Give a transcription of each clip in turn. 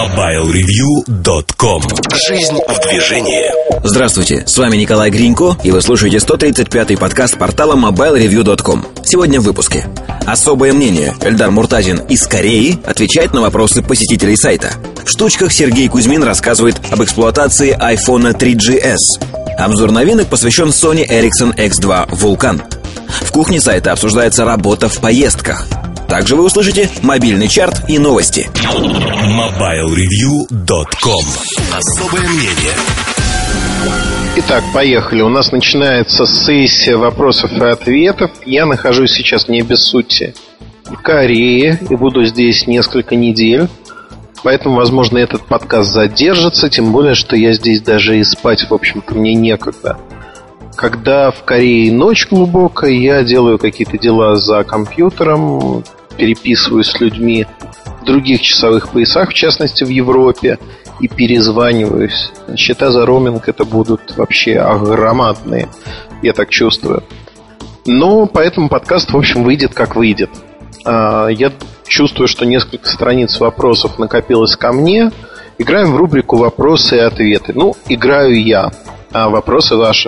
MobileReview.com. Жизнь в движении. Здравствуйте, с вами Николай Гринько, и вы слушаете 135-й подкаст портала MobileReview.com. Сегодня в выпуске. Особое мнение. Эльдар Муртазин из Кореи отвечает на вопросы посетителей сайта. В штучках Сергей Кузьмин рассказывает об эксплуатации iPhone 3GS. Обзор новинок посвящен Sony Ericsson X2 Vulcan. В кухне сайта обсуждается работа в поездках. Также вы услышите мобильный чарт и новости. MobileReview.com. Особое мнение. Итак, поехали. У нас начинается сессия вопросов и ответов. Я нахожусь сейчас, не без сути, в Корее и буду здесь несколько недель. Поэтому, возможно, этот подкаст задержится. Тем более, что я здесь даже и спать, в общем-то, мне некогда. Когда в Корее ночь глубокая, я делаю какие-то дела за компьютером, переписываюсь с людьми в других часовых поясах, в частности в Европе, и перезваниваюсь. Счета за роуминг это будут вообще огромадные, я так чувствую. Но поэтому подкаст, в общем, выйдет как выйдет. Я чувствую, что несколько страниц вопросов накопилось ко мне. Играем в рубрику «Вопросы и ответы». Ну, играю я, а вопросы ваши.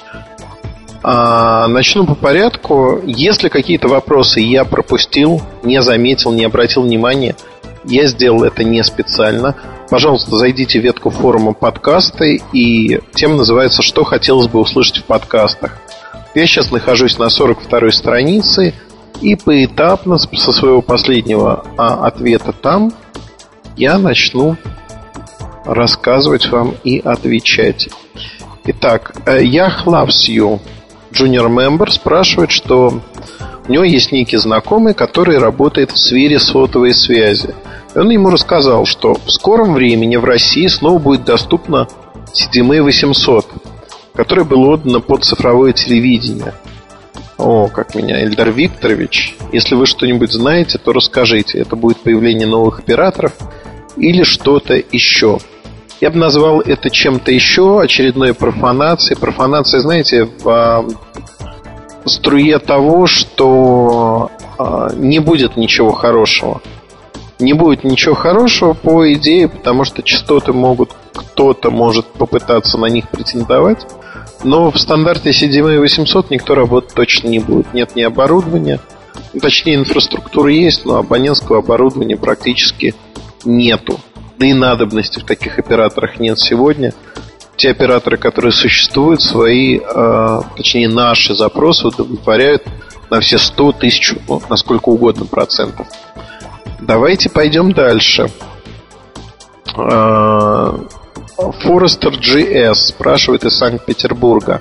Начну по порядку. Если какие-то вопросы я пропустил, не заметил, не обратил внимания, я сделал это не специально, пожалуйста, зайдите в ветку форума «Подкасты», и тема называется «Что хотелось бы услышать в подкастах». Я сейчас нахожусь на 42-й странице, и поэтапно со своего последнего ответа там я начну рассказывать вам и отвечать. Итак, Yah Loves You Junior Member спрашивает, что у него есть некий знакомый, который работает в сфере сотовой связи. И он ему рассказал, что в скором времени в России снова будет доступна CDMA 800, которая была отдана под цифровое телевидение. О, как меня, Эльдар Викторович. Если вы что-нибудь знаете, то расскажите. Это будет появление новых операторов или что-то еще? Я бы назвал это чем-то еще, очередной профанацией. Профанация, знаете, в струе того, что не будет ничего хорошего. Не будет ничего хорошего по идее, потому что частоты могут, кто-то может попытаться на них претендовать. Но в стандарте CDMA 800 никто работать точно не будет. Нет ни оборудования, точнее инфраструктура есть, но абонентского оборудования практически нету. Да и надобности в таких операторах нет сегодня. Те операторы, которые существуют, свои, точнее наши запросы удовлетворяют на все 100 тысяч, ну, на сколько угодно процентов. Давайте пойдем дальше. Forester GS спрашивает из Санкт-Петербурга.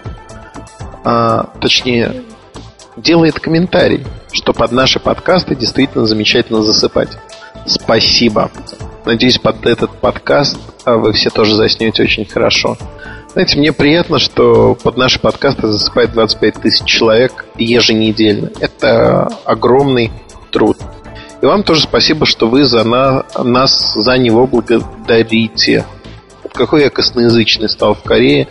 Точнее, делает комментарий, что под наши подкасты действительно замечательно засыпать. Спасибо. Надеюсь, под этот подкаст вы все тоже заснете очень хорошо. Знаете, мне приятно, что под наши подкасты засыпает 25 тысяч человек еженедельно. Это огромный труд. И вам тоже спасибо, что вы нас за него благодарите. Вот какой я косноязычный стал в Корее.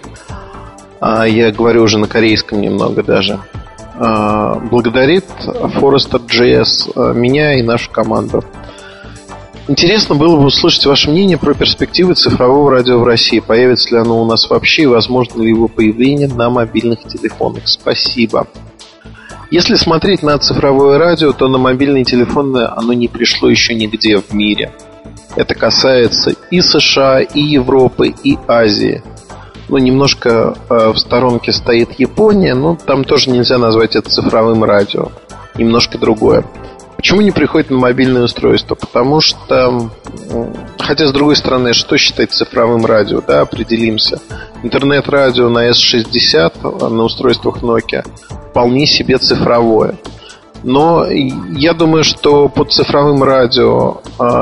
Я говорю уже на корейском немного даже. Благодарит Forester GS меня и нашу команду. Интересно было бы услышать ваше мнение про перспективы цифрового радио в России. Появится ли оно у нас вообще и возможно ли его появление на мобильных телефонах? Спасибо. Если смотреть на цифровое радио, то на мобильные телефоны оно не пришло еще нигде в мире. Это касается и США, и Европы, и Азии. Ну, немножко в сторонке стоит Япония, но там тоже нельзя назвать это цифровым радио. Немножко другое. Почему не приходит на мобильное устройство? Потому что, хотя с другой стороны, что считать цифровым радио? Да, определимся. Интернет-радио на S60 на устройствах Nokia вполне себе цифровое. Но я думаю, что под цифровым радио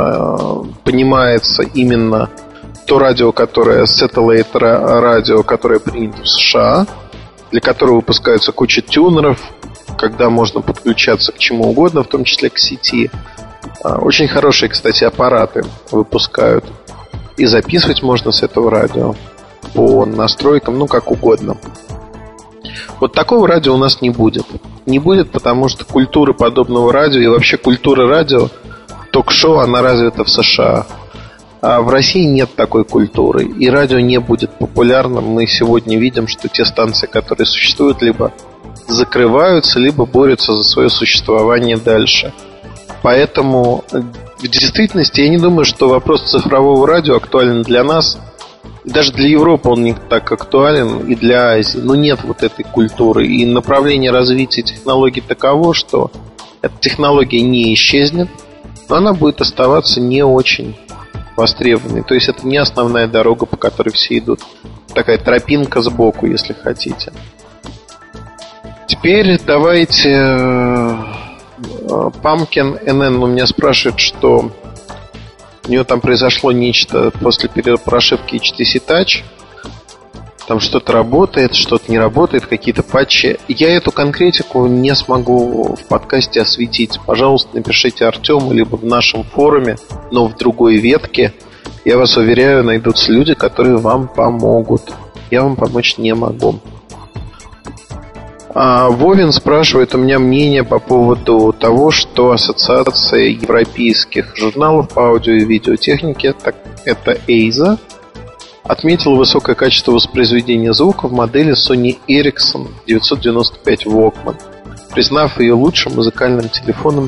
понимается именно то радио, которое Satellite радио, которое принято в США, для которого выпускаются куча тюнеров, когда можно подключаться к чему угодно, в том числе к сети. Очень хорошие, кстати, аппараты выпускают. И записывать можно с этого радио по настройкам, ну, как угодно. Вот такого радио у нас не будет. Не будет, потому что культура подобного радио и вообще культура радио, ток-шоу, она развита в США. В России нет такой культуры, и радио не будет популярным. Мы сегодня видим, что те станции, которые существуют, либо закрываются, либо борются за свое существование дальше. Поэтому в действительности я не думаю, что вопрос цифрового радио актуален для нас. Даже для Европы он не так актуален, и для Азии. Но нет вот этой культуры. И направление развития технологий таково, что эта технология не исчезнет, но она будет оставаться не очень востребованной. То есть это не основная дорога, по которой все идут. Такая тропинка сбоку, если хотите. Теперь давайте... Pumpkin NN у меня спрашивает, что у нее там произошло нечто после прошивки HTC Touch. Там что-то работает, что-то не работает, какие-то патчи. Я эту конкретику не смогу в подкасте осветить. Пожалуйста, напишите Артему либо в нашем форуме, но в другой ветке. Я вас уверяю, найдутся люди, которые вам помогут. Я вам помочь не могу. Вовин спрашивает у меня мнение по поводу того, что Ассоциация европейских журналов по аудио и видеотехнике, это EISA, отметила высокое качество воспроизведения звука в модели Sony Ericsson 995 Walkman, признав ее лучшим музыкальным телефоном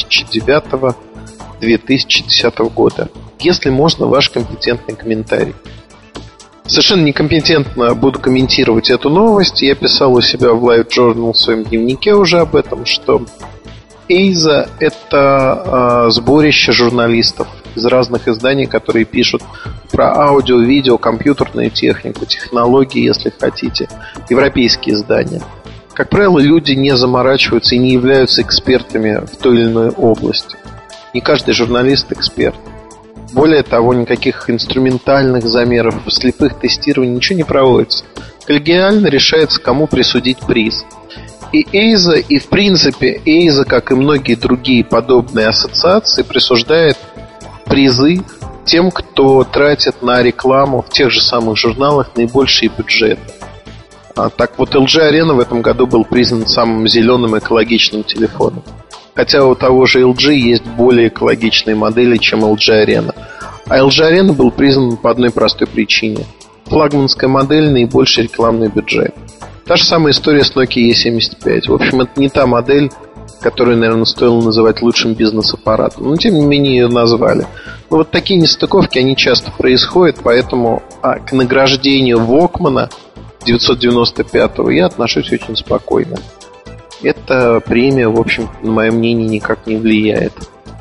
2009-2010 года. Если можно, ваш компетентный комментарий. Совершенно некомпетентно буду комментировать эту новость. Я писал у себя в Live Journal в своем дневнике уже об этом, что EISA — это сборище журналистов из разных изданий, которые пишут про аудио, видео, компьютерную технику, технологии, если хотите, европейские издания. Как правило, люди не заморачиваются и не являются экспертами в той или иной области. Не каждый журналист эксперт. Более того, никаких инструментальных замеров, слепых тестирований, ничего не проводится. Коллегиально решается, кому присудить приз. И EISA, и в принципе EISA, как и многие другие подобные ассоциации, присуждает призы тем, кто тратит на рекламу в тех же самых журналах наибольшие бюджеты. Так вот, LG Arena в этом году был признан самым зеленым экологичным телефоном. Хотя у того же LG есть более экологичные модели, чем LG Arena. А LG Arena был признан по одной простой причине. Флагманская модель, наибольший рекламный бюджет. Та же самая история с Nokia E75. В общем, это не та модель, которую, наверное, стоило называть лучшим бизнес-аппаратом. Но, тем не менее, ее назвали. Но вот такие нестыковки, они часто происходят. Поэтому к награждению Walkman 995-го я отношусь очень спокойно. Эта премия, в общем, на мое мнение, никак не влияет.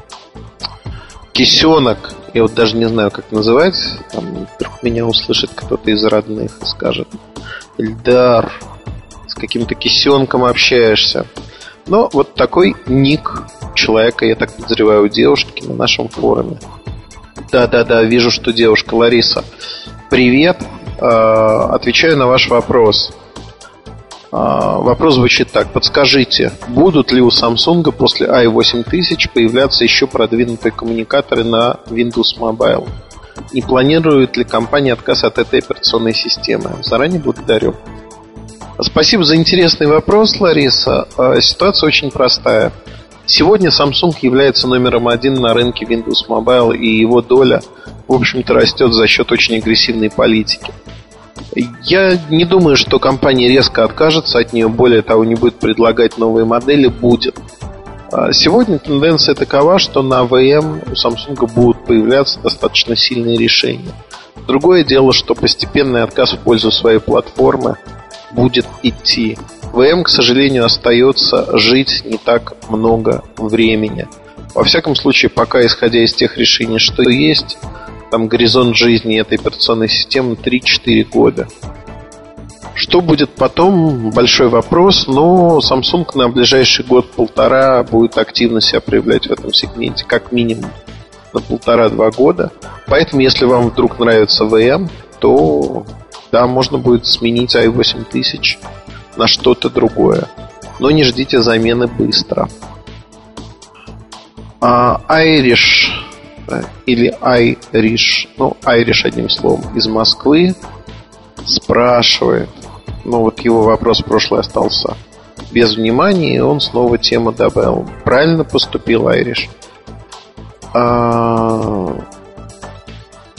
Кисенок, я вот даже не знаю, как называть. Там вдруг меня услышит кто-то из родных и скажет: Эльдар, с каким-то кисенком общаешься. Но вот такой ник человека, я так подозреваю, у девушки на нашем форуме. Да, вижу, что девушка. Лариса, привет. Отвечаю на ваш вопрос. Вопрос звучит так. Подскажите, будут ли у Samsung после i8000 появляться еще продвинутые коммуникаторы на Windows Mobile? Не планирует ли компания отказ от этой операционной системы? Заранее благодарю. Спасибо за интересный вопрос, Лариса. Ситуация очень простая. Сегодня Samsung является номером один на рынке Windows Mobile, и его доля, в общем-то, растет за счет очень агрессивной политики. Я не думаю, что компания резко откажется от нее, более того, не будет предлагать новые модели, будет. Сегодня тенденция такова, что на АВМ у Samsung будут появляться достаточно сильные решения. Другое дело, что постепенный отказ в пользу своей платформы будет идти. ВМ, к сожалению, остается жить не так много времени. Во всяком случае, пока, исходя из тех решений, что есть, там горизонт жизни этой операционной системы 3-4 года. Что будет потом? Большой вопрос. Но Samsung на ближайший год-полтора будет активно себя проявлять в этом сегменте, как минимум на 1,5-2 года. Поэтому, если вам вдруг нравится VM, то да, можно будет сменить i8000 на что-то другое. Но не ждите замены быстро. Irish или Irish, Irish одним словом, из Москвы спрашивает. Вот его вопрос прошлый остался без внимания, и он снова тему добавил. Правильно поступил Irish.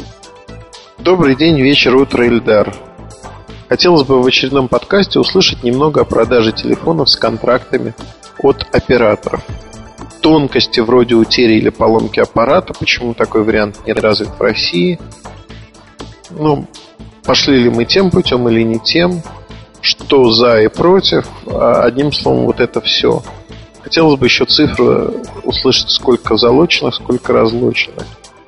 Добрый день, вечер, утро, Эльдар. Хотелось бы в очередном подкасте услышать немного о продаже телефонов с контрактами от операторов. Тонкости вроде утери или поломки аппарата, почему такой вариант не развит в России. Пошли ли мы тем путем или не тем, что за и против. Одним словом, вот это все. Хотелось бы еще цифры услышать, сколько залоченных, сколько разлоченных.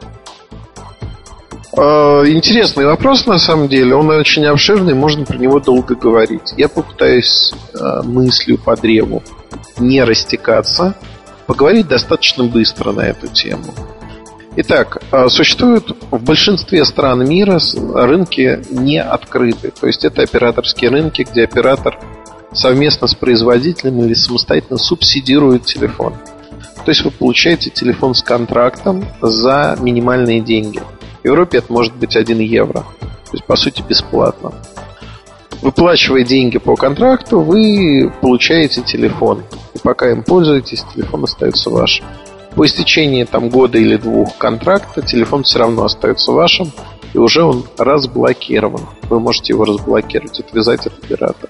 Интересный вопрос, на самом деле. Он очень обширный, можно про него долго говорить. Я попытаюсь мыслью по древу не растекаться, поговорить достаточно быстро на эту тему. Итак, существуют в большинстве стран мира рынки не открытые. То есть это операторские рынки, где оператор совместно с производителем или самостоятельно субсидирует телефон. То есть вы получаете телефон с контрактом за минимальные деньги. В Европе это может быть 1 евро. То есть, по сути, бесплатно. Выплачивая деньги по контракту, вы получаете телефон. И пока им пользуетесь, телефон остается вашим. По истечении года или 2 контракта телефон все равно остается вашим. И уже он разблокирован. Вы можете его разблокировать, отвязать от оператора.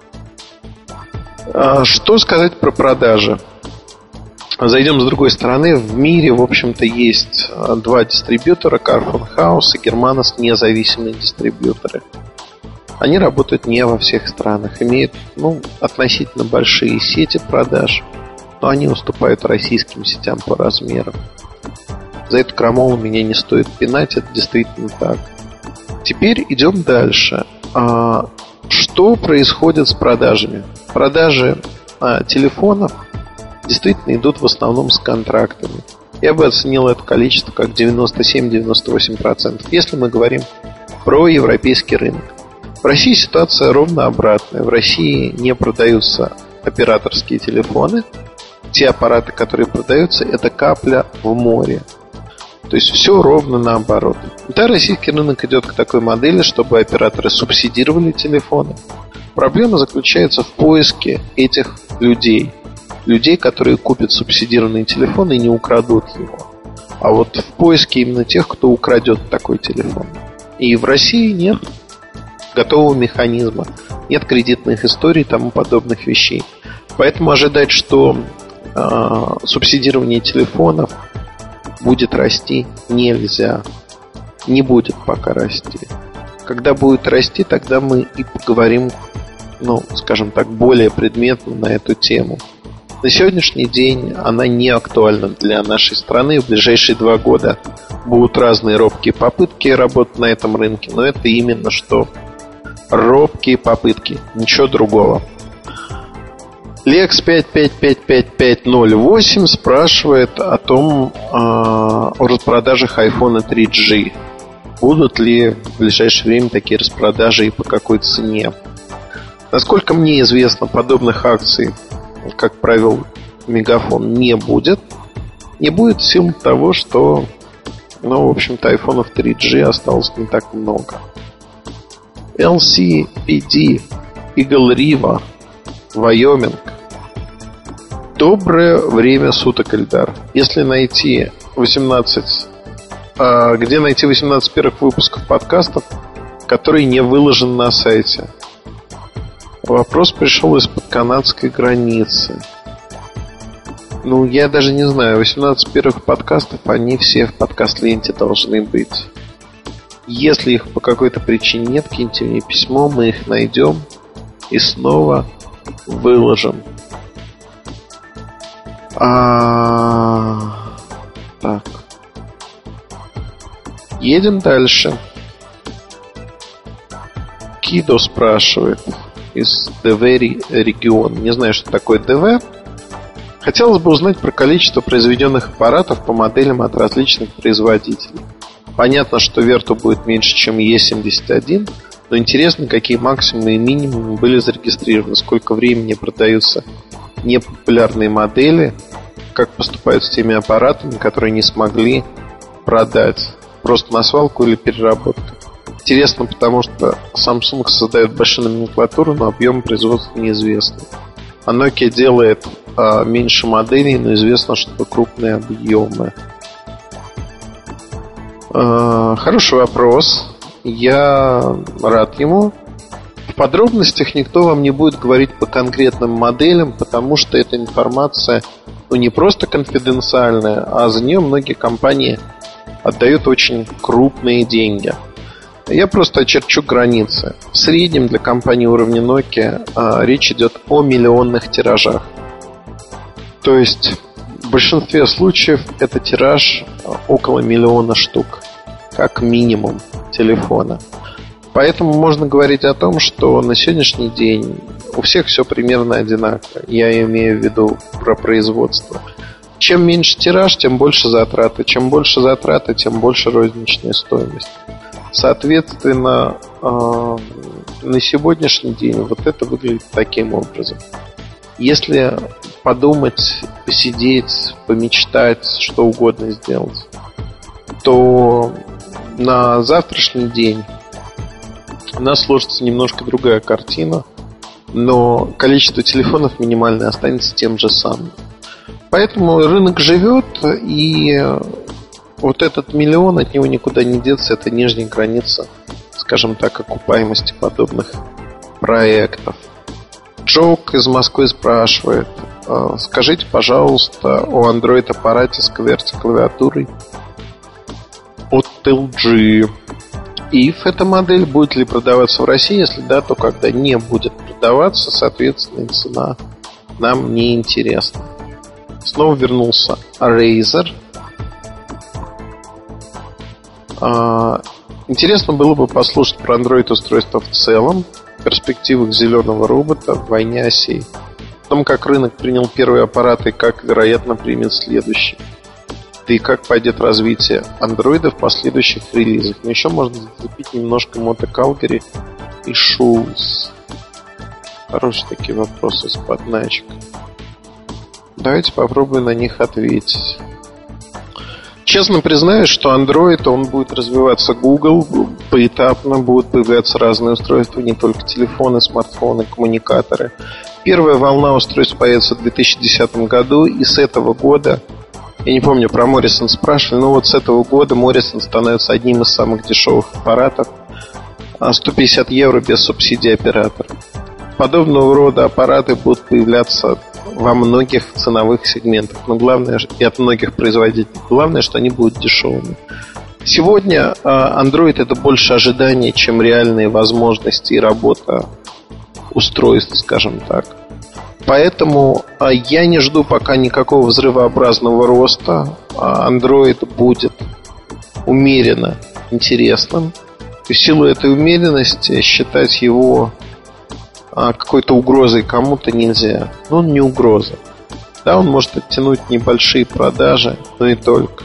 Что сказать про продажи? Зайдем с другой стороны. В мире, в общем-то, есть 2 дистрибьютора, Carphone House и Germanos, независимые дистрибьюторы. Они работают не во всех странах, имеют относительно большие сети продаж, но они уступают российским сетям по размерам. За эту крамолу меня не стоит пинать, это действительно так. Теперь идем дальше. Что происходит с продажами? Продажи телефонов действительно идут в основном с контрактами. Я бы оценил это количество как 97-98%, если мы говорим про европейский рынок. В России ситуация ровно обратная. В России не продаются операторские телефоны. Те аппараты, которые продаются, это капля в море. То есть все ровно наоборот. Да, российский рынок идет к такой модели, чтобы операторы субсидировали телефоны. Проблема заключается в поиске этих людей. Людей, которые купят субсидированный телефон и не украдут его. А вот в поиске именно тех, кто украдет такой телефон. И в России нет готового механизма, нет кредитных историй и тому подобных вещей. Поэтому ожидать, что субсидирование телефонов будет расти, нельзя. Не будет пока расти. Когда будет расти, тогда мы и поговорим, скажем так, более предметно на эту тему. На сегодняшний день она не актуальна для нашей страны. В ближайшие 2 года будут разные робкие попытки работать на этом рынке. Но это именно что робкие попытки, ничего другого. Lex 555508 спрашивает о том, о распродажах iPhone 3G. Будут ли в ближайшее время такие распродажи и по какой цене? Насколько мне известно, подобных акций, как провел Мегафон, не будет. Не будет в силу того, что, в общем-то, айфонов 3G осталось не так много. LCPD Eagle River, Вайоминг. Доброе время суток, Эльдар. Если найти 18... где найти 18 первых выпусков подкастов, которые не выложены на сайте? Вопрос пришел из-под канадской границы. Я даже не знаю. 18 первых подкастов, они все в подкаст-ленте должны быть. Если их по какой-то причине нет, киньте мне письмо, мы их найдем и снова выложим. Так. Едем дальше. Кидо спрашивает из ДВ регион. Не знаю, что такое ДВ. Хотелось бы узнать про количество произведенных аппаратов по моделям от различных производителей. Понятно, что Vertu будет меньше, чем E71, но интересно, какие максимумы и минимумы были зарегистрированы, сколько времени продаются непопулярные модели, как поступают с теми аппаратами, которые не смогли продать, просто на свалку или переработку. Интересно, потому что Samsung создает большую номенклатуру, но объем производства неизвестны. А Nokia делает меньше моделей, но известно, что крупные объемы. Хороший вопрос. я рад ему. В подробностях никто вам не будет говорить по конкретным моделям, потому что эта информация не просто конфиденциальная, а за нее многие компании отдают очень крупные деньги. Я просто очерчу границы. В среднем для компании уровня Nokia речь идет о миллионных тиражах. То есть в большинстве случаев это тираж около 1 миллиона штук, как минимум, телефона. Поэтому можно говорить о том, что на сегодняшний день у всех все примерно одинаково. Я имею в виду про производство. Чем меньше тираж, тем больше затраты. Чем больше затраты, тем больше розничная стоимость. Соответственно, на сегодняшний день вот это выглядит таким образом. Если подумать, посидеть, помечтать, что угодно сделать, то на завтрашний день у нас сложится немножко другая картина, но количество телефонов минимальное останется тем же самым. Поэтому рынок живет, и вот этот 1 миллион, от него никуда не деться. Это нижняя граница, скажем так, окупаемости подобных проектов. Джок из Москвы спрашивает: скажите, пожалуйста, о Android-аппарате с QWERTY-клавиатурой от LG. If эта модель будет ли продаваться в России? Если да, то когда не будет продаваться, соответственно, цена нам не интересна. Снова вернулся Razer. Интересно было бы послушать про Android-устройства в целом, перспективах зеленого робота, в войне осей, о том, как рынок принял первые аппараты и как, вероятно, примет следующий. Да и как пойдет развитие андроида в последующих релизах. Но еще можно зацепить немножко Moto Calgary и Shoes. Хорошие такие вопросы с подначкой. Давайте попробуем на них ответить. Честно признаюсь, что Android, он будет развиваться Google, поэтапно будут появляться разные устройства, не только телефоны, смартфоны, коммуникаторы. Первая волна устройств появится в 2010 году, и с этого года, я не помню, про Morrison спрашивали, но вот с этого года Morrison становится одним из самых дешевых аппаратов. 150 евро без субсидий оператора. Подобного рода аппараты будут появляться во многих ценовых сегментах, но главное, и от многих производителей. Главное, что они будут дешевыми. Сегодня Android — это больше ожидание, чем реальные возможности и работа устройств, скажем так. Поэтому я не жду пока никакого взрывообразного роста. Android будет умеренно интересным. И в силу этой умеренности считать его какой-то угрозой кому-то нельзя. Но он не угроза. Да, он может оттянуть небольшие продажи, но и только.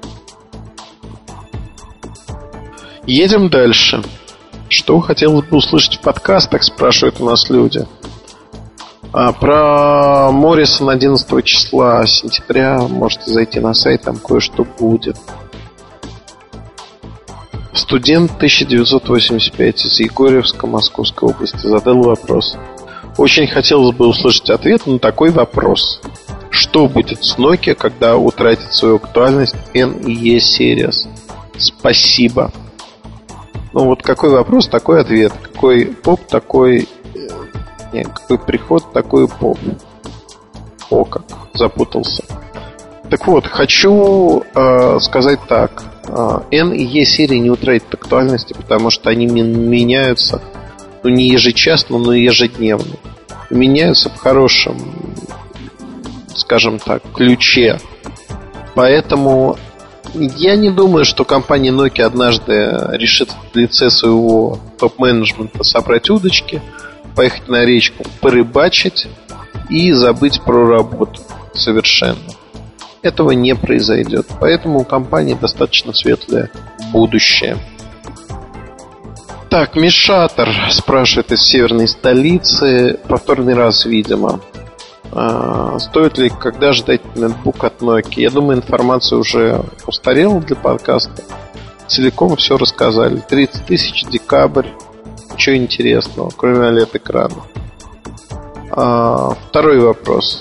Едем дальше. Что хотелось бы услышать в подкастах, спрашивают у нас люди. Про Morrison 11 числа сентября можете зайти на сайт, там кое-что будет. Студент 1985 из Егорьевска, Московской области, задал вопрос. Очень хотелось бы услышать ответ на такой вопрос. Что будет с Nokia, когда утратит свою актуальность N и E Series? Спасибо. Ну вот какой вопрос, такой ответ. Какой поп, такой... Нет, какой приход, такой поп. О, как запутался. Так вот, хочу сказать так. N и E серии не утратят актуальности, потому что они меняются, ну, не ежечасно, но ежедневно. Меняются в хорошем, скажем так, ключе. Поэтому я не думаю, что компания Nokia однажды решит в лице своего топ-менеджмента собрать удочки, поехать на речку, порыбачить и забыть про работу совершенно. Этого не произойдет. Поэтому у компании достаточно светлое будущее. Так, Мишатор спрашивает из северной столицы, повторный раз, видимо. Стоит ли, когда ждать ноутбук от Nokia? Я думаю, информация уже устарела для подкаста. Целиком все рассказали. 30 тысяч, декабрь. Ничего интересного, кроме OLED-экрана. Второй вопрос.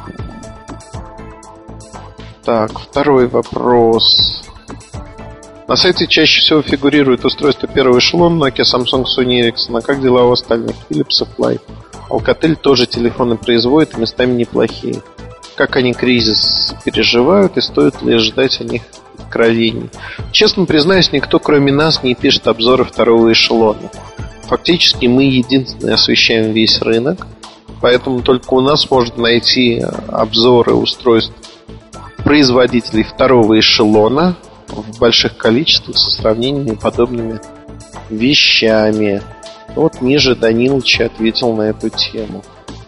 Так, второй вопрос. На сайте чаще всего фигурирует устройство первого эшелона Nokia, Samsung, Sony Ericsson. А как дела у остальных? Philips и Fly. Alcatel тоже телефоны производит, местами неплохие. Как они кризис переживают и стоит ли ждать о них откровений? Честно признаюсь, никто кроме нас не пишет обзоры второго эшелона. Фактически мы единственные освещаем весь рынок, поэтому только у нас можно найти обзоры устройств производителей второго эшелона в больших количествах со сравнениями подобными вещами. Вот ниже Данилыч ответил на эту тему.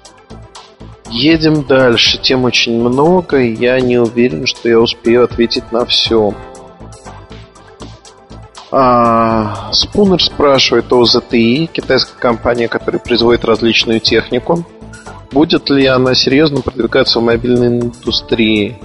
Едем дальше. Тем очень много, и я не уверен, что я успею ответить на все. Спунер спрашивает о ZTE, китайская компания, которая производит различную технику. Будет ли она серьезно продвигаться в мобильной индустрии?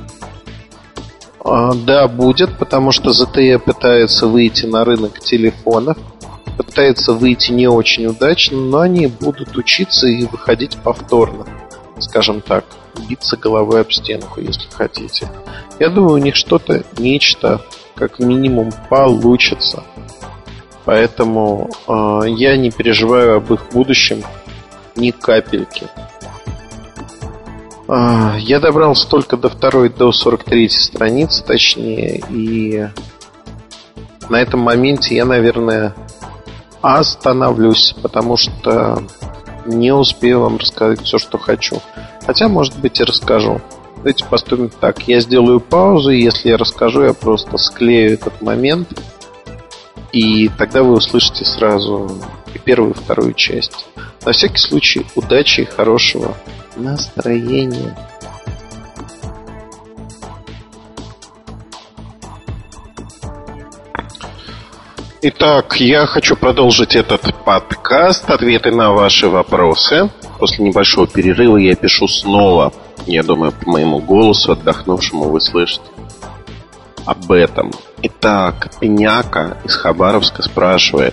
Да, будет, потому что ZTE пытается выйти на рынок телефонов. Пытается выйти не очень удачно, но они будут учиться и выходить повторно. Скажем так, биться головой об стенку, если хотите. Я думаю, у них что-то, нечто, как минимум, получится. Поэтому я не переживаю об их будущем ни капельки. Я добрался только до 2 до 43 страницы, точнее, и на этом моменте я, наверное, остановлюсь, потому что не успею вам рассказать все, что хочу. Хотя, может быть, и расскажу. Давайте поступим так. Я сделаю паузу, и если я расскажу, я просто склею этот момент, и тогда вы услышите сразу и первую, и вторую часть. На всякий случай, удачи и хорошего настроения. Итак, я хочу продолжить этот подкаст, ответы на ваши вопросы. После небольшого перерыва я пишу снова. Я думаю, по моему голосу, отдохнувшему, вы слышите об этом. Итак, Пеняка из Хабаровска спрашивает.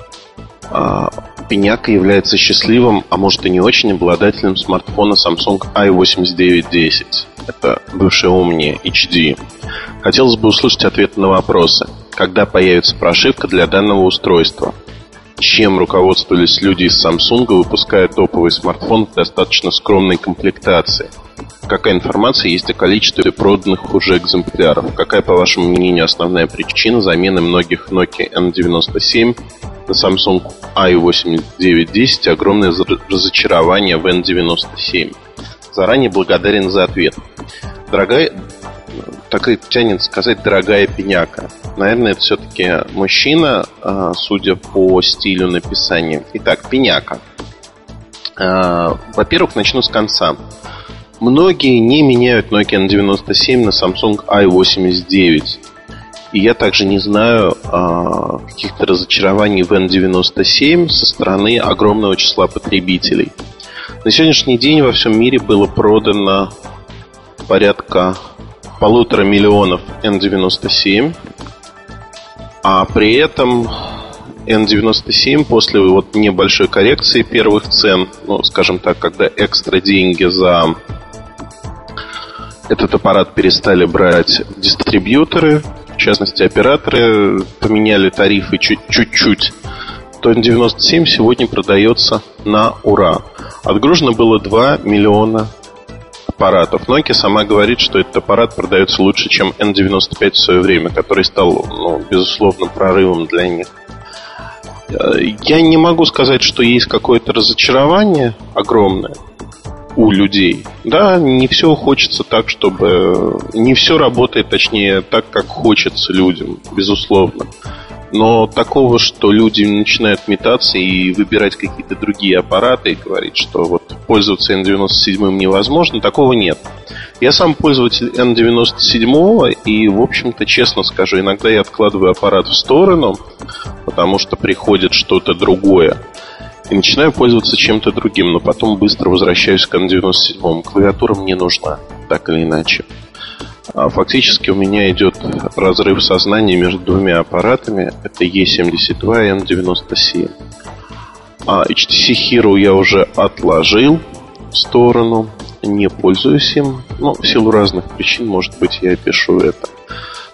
Пеняка является счастливым, а может и не очень, обладателем смартфона Samsung i8910. Это бывший Omni HD. Хотелось бы услышать ответы на вопросы. Когда появится прошивка для данного устройства? Чем руководствовались люди из Samsung, выпуская топовый смартфон в достаточно скромной комплектации? Какая информация есть о количестве проданных уже экземпляров? Какая, по вашему мнению, основная причина замены многих Nokia N97 на Samsung i8910 и огромное разочарование в N97? Заранее благодарен за ответ. Дорогая, так и тянет сказать, дорогая Пеняка. Наверное, это все-таки мужчина, судя по стилю написания. Итак, Пеняка. Во-первых, начну с конца. Многие не меняют Nokia N97 на Samsung i89. И я также не знаю каких-то разочарований в N97 со стороны огромного числа потребителей. На сегодняшний день во всем мире было продано порядка 1,5 миллиона N97, а при этом N97 после вот небольшой коррекции первых цен, ну, скажем так, когда экстра деньги за этот аппарат перестали брать дистрибьюторы, в частности операторы поменяли тарифы чуть-чуть, то N97 сегодня продается на ура. Отгружено было 2 миллиона аппаратов. Nokia сама говорит, что этот аппарат продается лучше, чем N95 в свое время, который стал, безусловно, прорывом для них. Я не могу сказать, что есть какое-то разочарование огромное у людей. Да, не все хочется так, чтобы... Не все работает, точнее, так, как хочется людям, безусловно. Но такого, что люди начинают метаться и выбирать какие-то другие аппараты и говорить, что вот пользоваться N97 невозможно, такого нет. Я сам пользователь N97, и, в общем-то, честно скажу, иногда я откладываю аппарат в сторону, потому что приходит что-то другое, и начинаю пользоваться чем-то другим, но потом быстро возвращаюсь к N97. Клавиатура мне нужна, так или иначе. Фактически у меня идет разрыв сознания между двумя аппаратами. Это E72 и N97. HTC Hero я уже отложил в сторону. Не пользуюсь им. В силу разных причин, может быть, я пишу это.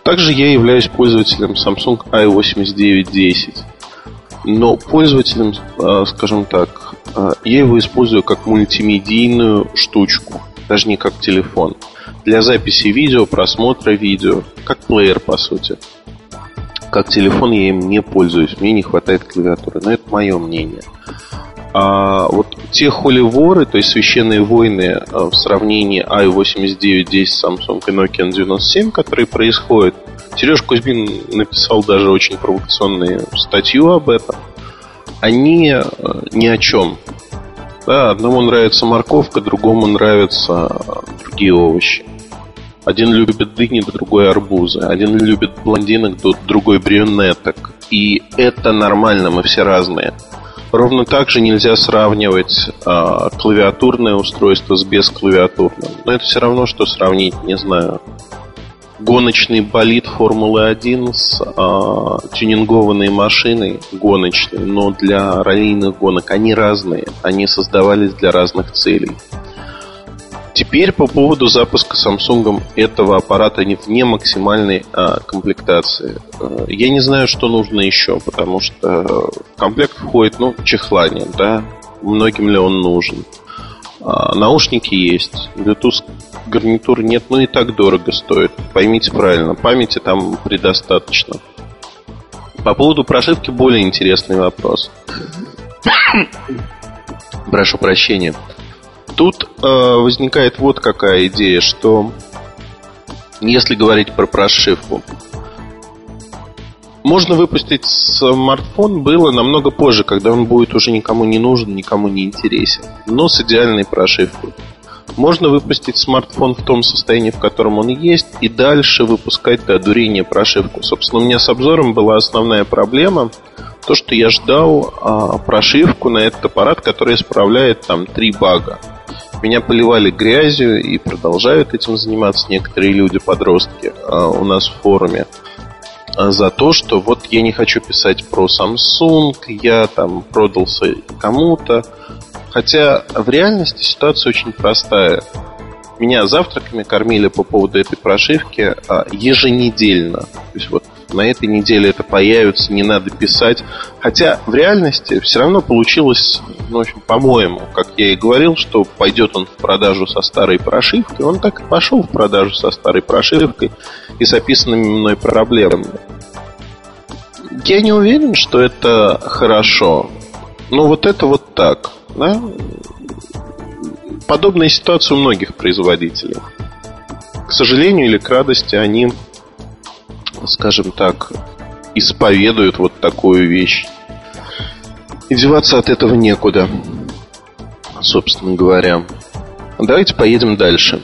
Также я являюсь пользователем Samsung i8910. Но пользователем, скажем так, я его использую как мультимедийную штучку, даже не как телефон. Для записи видео, просмотра видео, как плеер, по сути. Как телефон я им не пользуюсь, мне не хватает клавиатуры. Но это мое мнение. А вот те холиворы, то есть священные войны в сравнении i8910 Samsung и Nokia N97, которые происходят, Сереж Кузьмин написал даже очень провокационную статью об этом. Они ни о чем. Да, одному нравится морковка, другому нравятся другие овощи. Один любит дыни, другой арбузы. Один любит блондинок, другой брюнеток. И это нормально, мы все разные. Ровно так же нельзя сравнивать клавиатурное устройство с бесклавиатурным. Но это все равно, что сравнить, не знаю, гоночный болид Формулы-1 с тюнингованной машиной гоночной. Но для раллийных гонок они разные. Они создавались для разных целей. Теперь по поводу запуска Samsung этого аппарата вне максимальной комплектации. Я не знаю, что нужно еще, потому что в комплект входит, чехла нет, да? Многим ли он нужен? Наушники есть, Bluetooth гарнитур нет, и так дорого стоит. Поймите правильно, памяти там предостаточно. По поводу прошивки более интересный вопрос. Прошу прощения. Тут возникает вот какая идея, что если говорить про прошивку, можно выпустить смартфон было намного позже, когда он будет уже никому не нужен, никому не интересен, но с идеальной прошивкой. Можно выпустить смартфон в том состоянии, в котором он есть, и дальше выпускать до одурения прошивку. Собственно, у меня с обзором была основная проблема, то, что я ждал прошивку на этот аппарат, который исправляет там 3 бага. Меня поливали грязью и продолжают этим заниматься некоторые люди, подростки, у нас в форуме, за то, что вот я не хочу писать про Samsung, я там продался кому-то. Хотя в реальности ситуация очень простая. Меня завтраками кормили по поводу этой прошивки еженедельно. То есть вот на этой неделе это появится, не надо писать. Хотя в реальности все равно получилось, в общем, по-моему, как я и говорил, что пойдет он в продажу со старой прошивкой. Он так и пошел в продажу со старой прошивкой и с описанными мной проблемами. Я не уверен, что это хорошо. Но вот это вот так, да? Подобная ситуация у многих производителей. К сожалению или к радости, они, скажем так, исповедуют вот такую вещь. И деваться от этого некуда, собственно говоря. Давайте поедем дальше.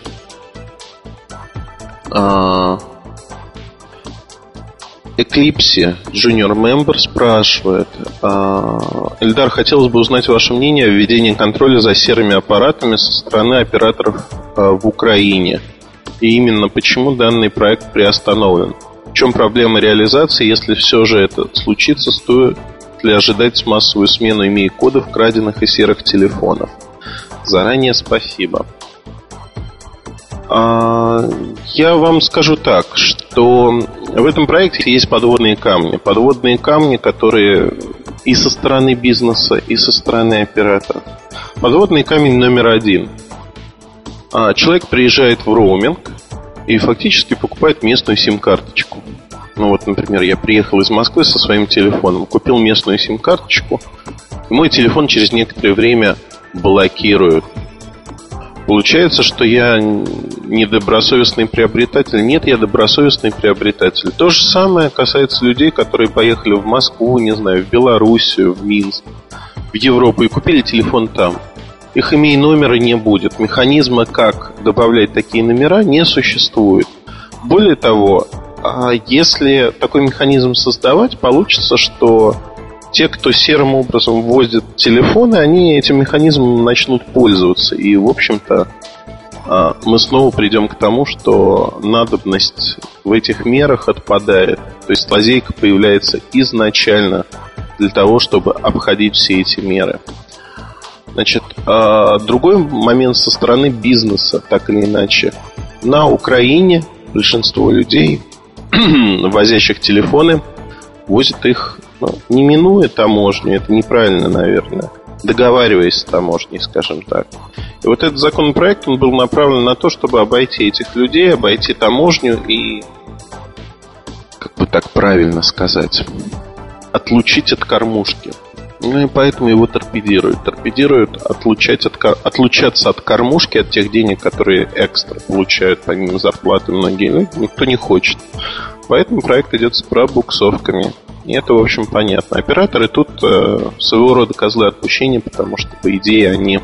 Eclipse Junior Member спрашивает: Эльдар, хотелось бы узнать ваше мнение о введении контроля за серыми аппаратами со стороны операторов в Украине. И именно почему данный проект приостановлен. В чем проблема реализации, если все же это случится, стоит ли ожидать массовую смену имей-кодов краденных и серых телефонов? Заранее спасибо. Я вам скажу так, что в этом проекте есть подводные камни. Подводные камни, которые и со стороны бизнеса, и со стороны оператора. Подводный камень номер 1. Человек приезжает в роуминг и фактически покупает местную сим-карточку. Например, я приехал из Москвы со своим телефоном, купил местную сим-карточку, и мой телефон через некоторое время блокируют. Получается, что я недобросовестный приобретатель? Нет, я добросовестный приобретатель. То же самое касается людей, которые поехали в Москву, не знаю, в Белоруссию, в Минск, в Европу и купили телефон там. Их имей номера не будет. Механизма, как добавлять такие номера, не существует. Более того, если такой механизм создавать, получится, что те, кто серым образом ввозит телефоны, они этим механизмом начнут пользоваться. И, в общем-то, мы снова придем к тому, что надобность в этих мерах отпадает. То есть лазейка появляется изначально для того, чтобы обходить все эти меры. Значит, другой момент со стороны бизнеса, так или иначе. На Украине большинство людей возящих телефоны, возят их, не минуя таможню, это неправильно, наверное, договариваясь с таможней, скажем так. И вот этот законопроект, он был направлен на то, чтобы обойти этих людей, обойти таможню и, как бы так правильно сказать, отлучить от кормушки. И поэтому его торпедируют. Торпедируют отлучаться от кормушки, от тех денег, которые экстра получают помимо зарплаты многие люди, никто не хочет. Поэтому проект идет с пробуксовками. И это, в общем, понятно. Операторы тут своего рода козлы отпущения, потому что, по идее, они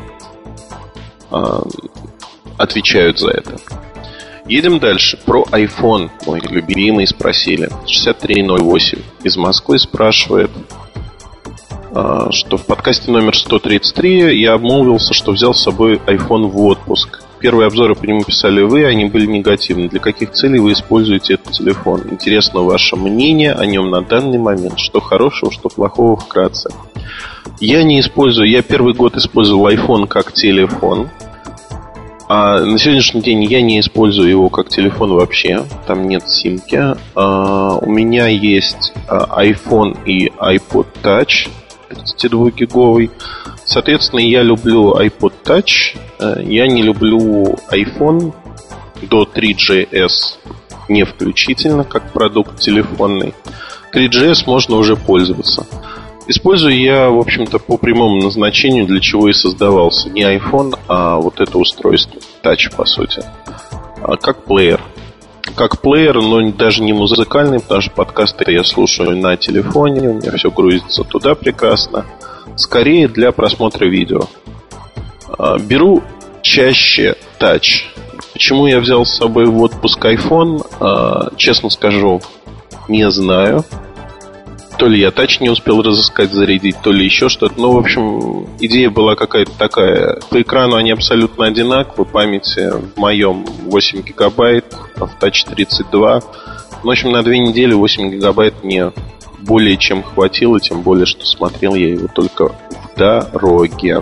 отвечают за это. Едем дальше. Про iPhone, мой любимый, спросили. 6308 из Москвы спрашивает, что в подкасте номер 133 я обмолвился, что взял с собой iPhone в отпуск. Первые обзоры по нему писали вы, они были негативны. Для каких целей вы используете этот телефон? Интересно ваше мнение о нем на данный момент. Что хорошего, что плохого, вкратце. Я первый год использовал iPhone как телефон. А на сегодняшний день я не использую его как телефон вообще. Там нет симки. У меня есть iPhone и iPod Touch 32-гиговый. Соответственно, я люблю iPod Touch. Я не люблю iPhone до 3GS не включительно, как продукт телефонный. 3GS можно уже пользоваться. Использую я, в общем-то, по прямому назначению, для чего и создавался. Не iPhone, а вот это устройство. Touch, по сути. Как плеер. Как плеер, но даже не музыкальный, потому что подкасты я слушаю на телефоне. У меня все грузится туда прекрасно. Скорее для просмотра видео. Беру чаще Touch. Почему я взял с собой в отпуск iPhone? Честно скажу, не знаю. То ли я Touch не успел разыскать, зарядить, то ли еще что-то. Ну, в общем, идея была какая-то такая. По экрану они абсолютно одинаковы. Памяти в моем 8 гигабайт, а в Touch 32. В общем, на 2 недели 8 гигабайт мне более чем хватило. Тем более, что смотрел я его только в дороге.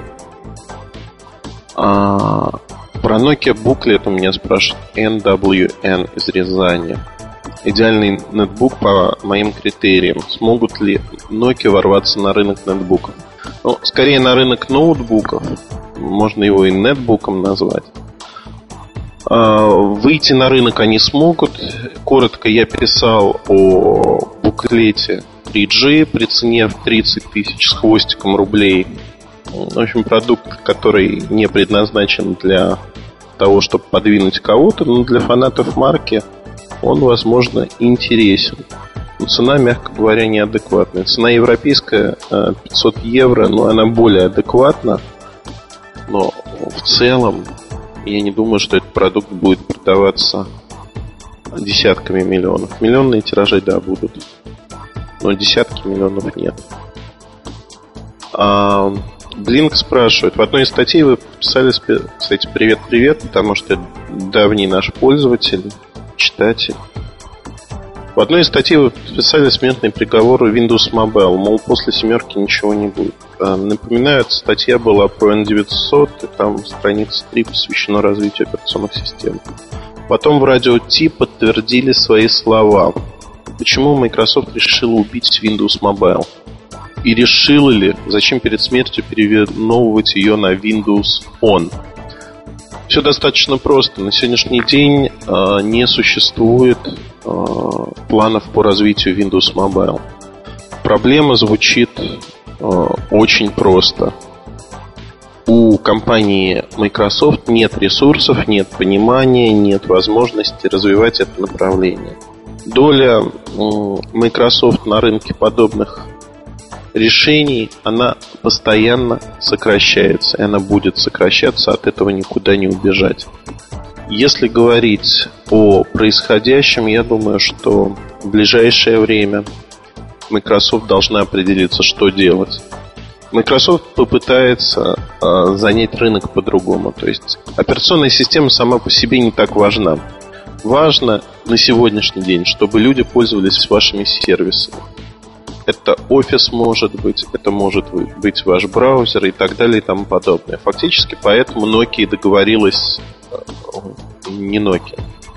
Про Nokia Booklet у меня спрашивают NWN из Рязани. Идеальный нетбук по моим критериям. Смогут ли Nokia ворваться на рынок нетбуков? Ну, скорее на рынок ноутбуков. Можно его и нетбуком назвать. Выйти на рынок они смогут. Коротко я писал о буклете 3G при цене в 30 тысяч с хвостиком рублей. В общем, продукт, который не предназначен для того, чтобы подвинуть кого-то, но для фанатов марки он, возможно, интересен. Но цена, мягко говоря, неадекватная. Цена европейская 500 евро, но она более адекватна. Но в целом я не думаю, что этот продукт будет продаваться десятками миллионов. Миллионные тиражи, да, будут. Но десятки миллионов нет. Блинк спрашивает. В одной из статей вы писали, кстати, привет-привет, потому что давний наш пользователь, читатель. В одной из статей вы писали смертный приговор Windows Mobile, мол, после семерки ничего не будет. Напоминаю, эта статья была про N900, и там страница 3 посвящена развитию операционных систем. Потом в Радио Ти подтвердили свои слова. Почему Microsoft решила убить Windows Mobile? И решила ли, зачем перед смертью переименовывать ее на Windows On? Все достаточно просто. На сегодняшний день не существует планов по развитию Windows Mobile. Проблема звучит очень просто. У компании Microsoft нет ресурсов, нет понимания, нет возможности развивать это направление. Доля Microsoft на рынке подобных решений, она постоянно сокращается, и она будет сокращаться, от этого никуда не убежать. Если говорить о происходящем, я думаю, что в ближайшее время Microsoft должна определиться, что делать. Microsoft попытается занять рынок по-другому. То есть операционная система сама по себе не так важна. Важно на сегодняшний день, чтобы люди пользовались вашими сервисами. Это офис может быть, это может быть ваш браузер и так далее и тому подобное. Фактически поэтому Nokia договорилась, не Nokia,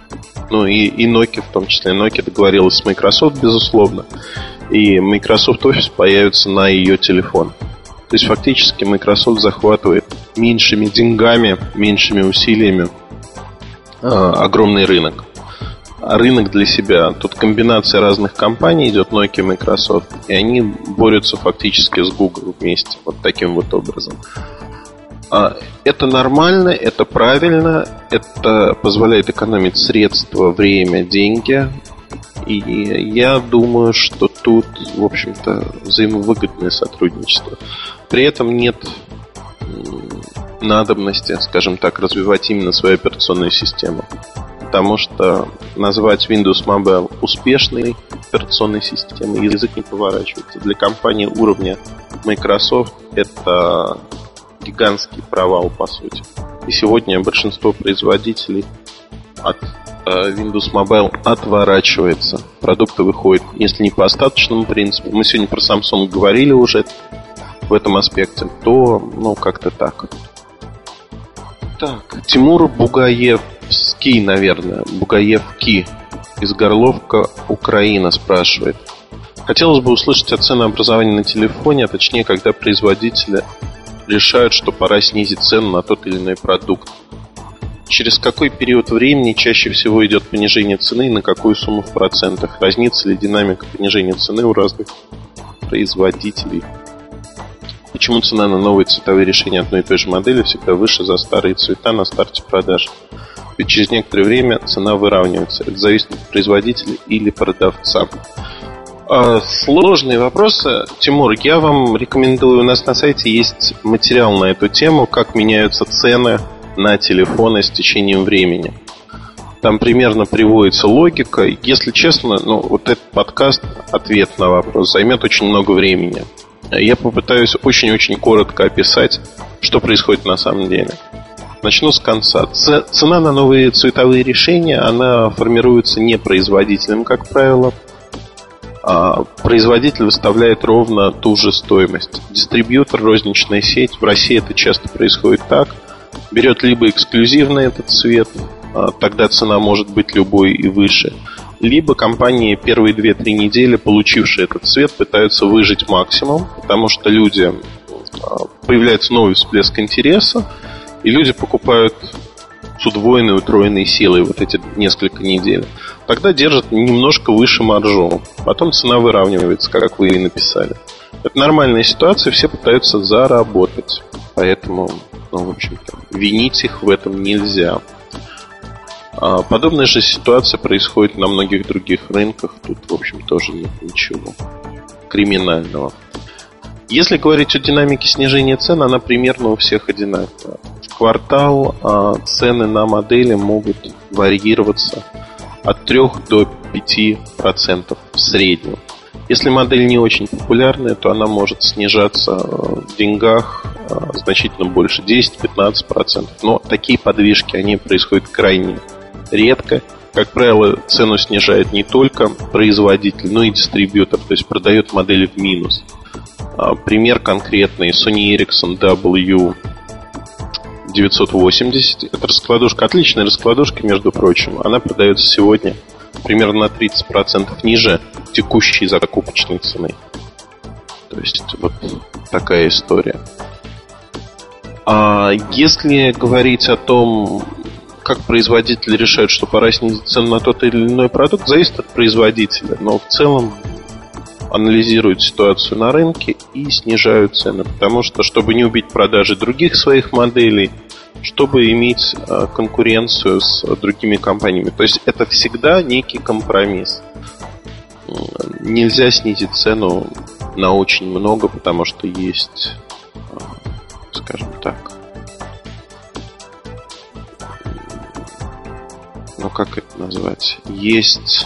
Ну и Nokia, в том числе. Nokia договорилась с Microsoft, безусловно. И Microsoft Office появится на ее телефон. То есть фактически Microsoft захватывает меньшими деньгами, меньшими усилиями огромный рынок. А рынок для себя. Тут комбинация разных компаний идет, Nokia и Microsoft. И они борются фактически с Google вместе. Вот таким вот образом. Это нормально, это правильно. Это позволяет экономить средства, время, деньги. И я думаю, что тут, в общем-то, взаимовыгодное сотрудничество. При этом нет надобности, скажем так, развивать именно свою операционную систему. Потому что назвать Windows Mobile успешной операционной системой язык не поворачивается. Для компании уровня Microsoft это гигантский провал, по сути. И сегодня большинство производителей от Windows Mobile отворачивается. Продукты выходят, если не по остаточному принципу. Мы сегодня про Samsung говорили уже в этом аспекте, то, как-то так. Так, Тимур Бугаевский, наверное, Бугаевки из Горловка, Украина, спрашивает. Хотелось бы услышать о ценообразовании на телефоне, а точнее, когда производители решают, что пора снизить цену на тот или иной продукт. Через какой период времени чаще всего идет понижение цены и на какую сумму в процентах? Разнится ли динамика понижения цены у разных производителей? Почему цена на новые цветовые решения одной и той же модели всегда выше за старые цвета на старте продаж? Ведь через некоторое время цена выравнивается. Это зависит от производителя или продавца. Сложные вопросы. Тимур, я вам рекомендую, у нас на сайте есть материал на эту тему, как меняются цены на телефоны с течением времени. Там примерно приводится логика. Если честно, вот этот подкаст, ответ на вопрос, займет очень много времени. Я попытаюсь очень-очень коротко описать, что происходит на самом деле. Начну с конца. Цена на новые цветовые решения, она формируется не производителем, как правило. Производитель выставляет ровно ту же стоимость. Дистрибьютор, розничная сеть, в России это часто происходит так, берет либо эксклюзивный этот цвет, тогда цена может быть любой и выше, либо компании первые 2-3 недели, получившие этот цвет, пытаются выжать максимум, потому что появляется новый всплеск интереса, и люди покупают с удвоенной, утроенной силой вот эти несколько недель. Тогда держат немножко выше маржу. Потом цена выравнивается, как вы и написали. Это нормальная ситуация, все пытаются заработать. Поэтому, в общем-то, винить их в этом нельзя. Подобная же ситуация происходит на многих других рынках. Тут, в общем, тоже нет ничего криминального. Если говорить о динамике снижения цен, она примерно у всех одинаковая. В квартал цены на модели могут варьироваться от 3 до 5% в среднем. Если модель не очень популярная, то она может снижаться в деньгах значительно больше, 10-15%. Но такие подвижки, они происходят крайне редко. Как правило, цену снижает не только производитель, но и дистрибьютор, то есть продает модели в минус. Пример конкретный: Sony Ericsson W980. Это раскладушка, отличная раскладушка, между прочим. Она продается сегодня примерно на 30% ниже текущей закупочной цены. То есть вот такая история. Если говорить о том, как производители решают, что пора снизить цену на тот или иной продукт, зависит от производителя. Но в целом анализируют ситуацию на рынке и снижают цены. Потому что, чтобы не убить продажи других своих моделей, чтобы иметь конкуренцию с другими компаниями. То есть это всегда некий компромисс. Нельзя снизить цену на очень много, потому что есть, скажем так, как это назвать? Есть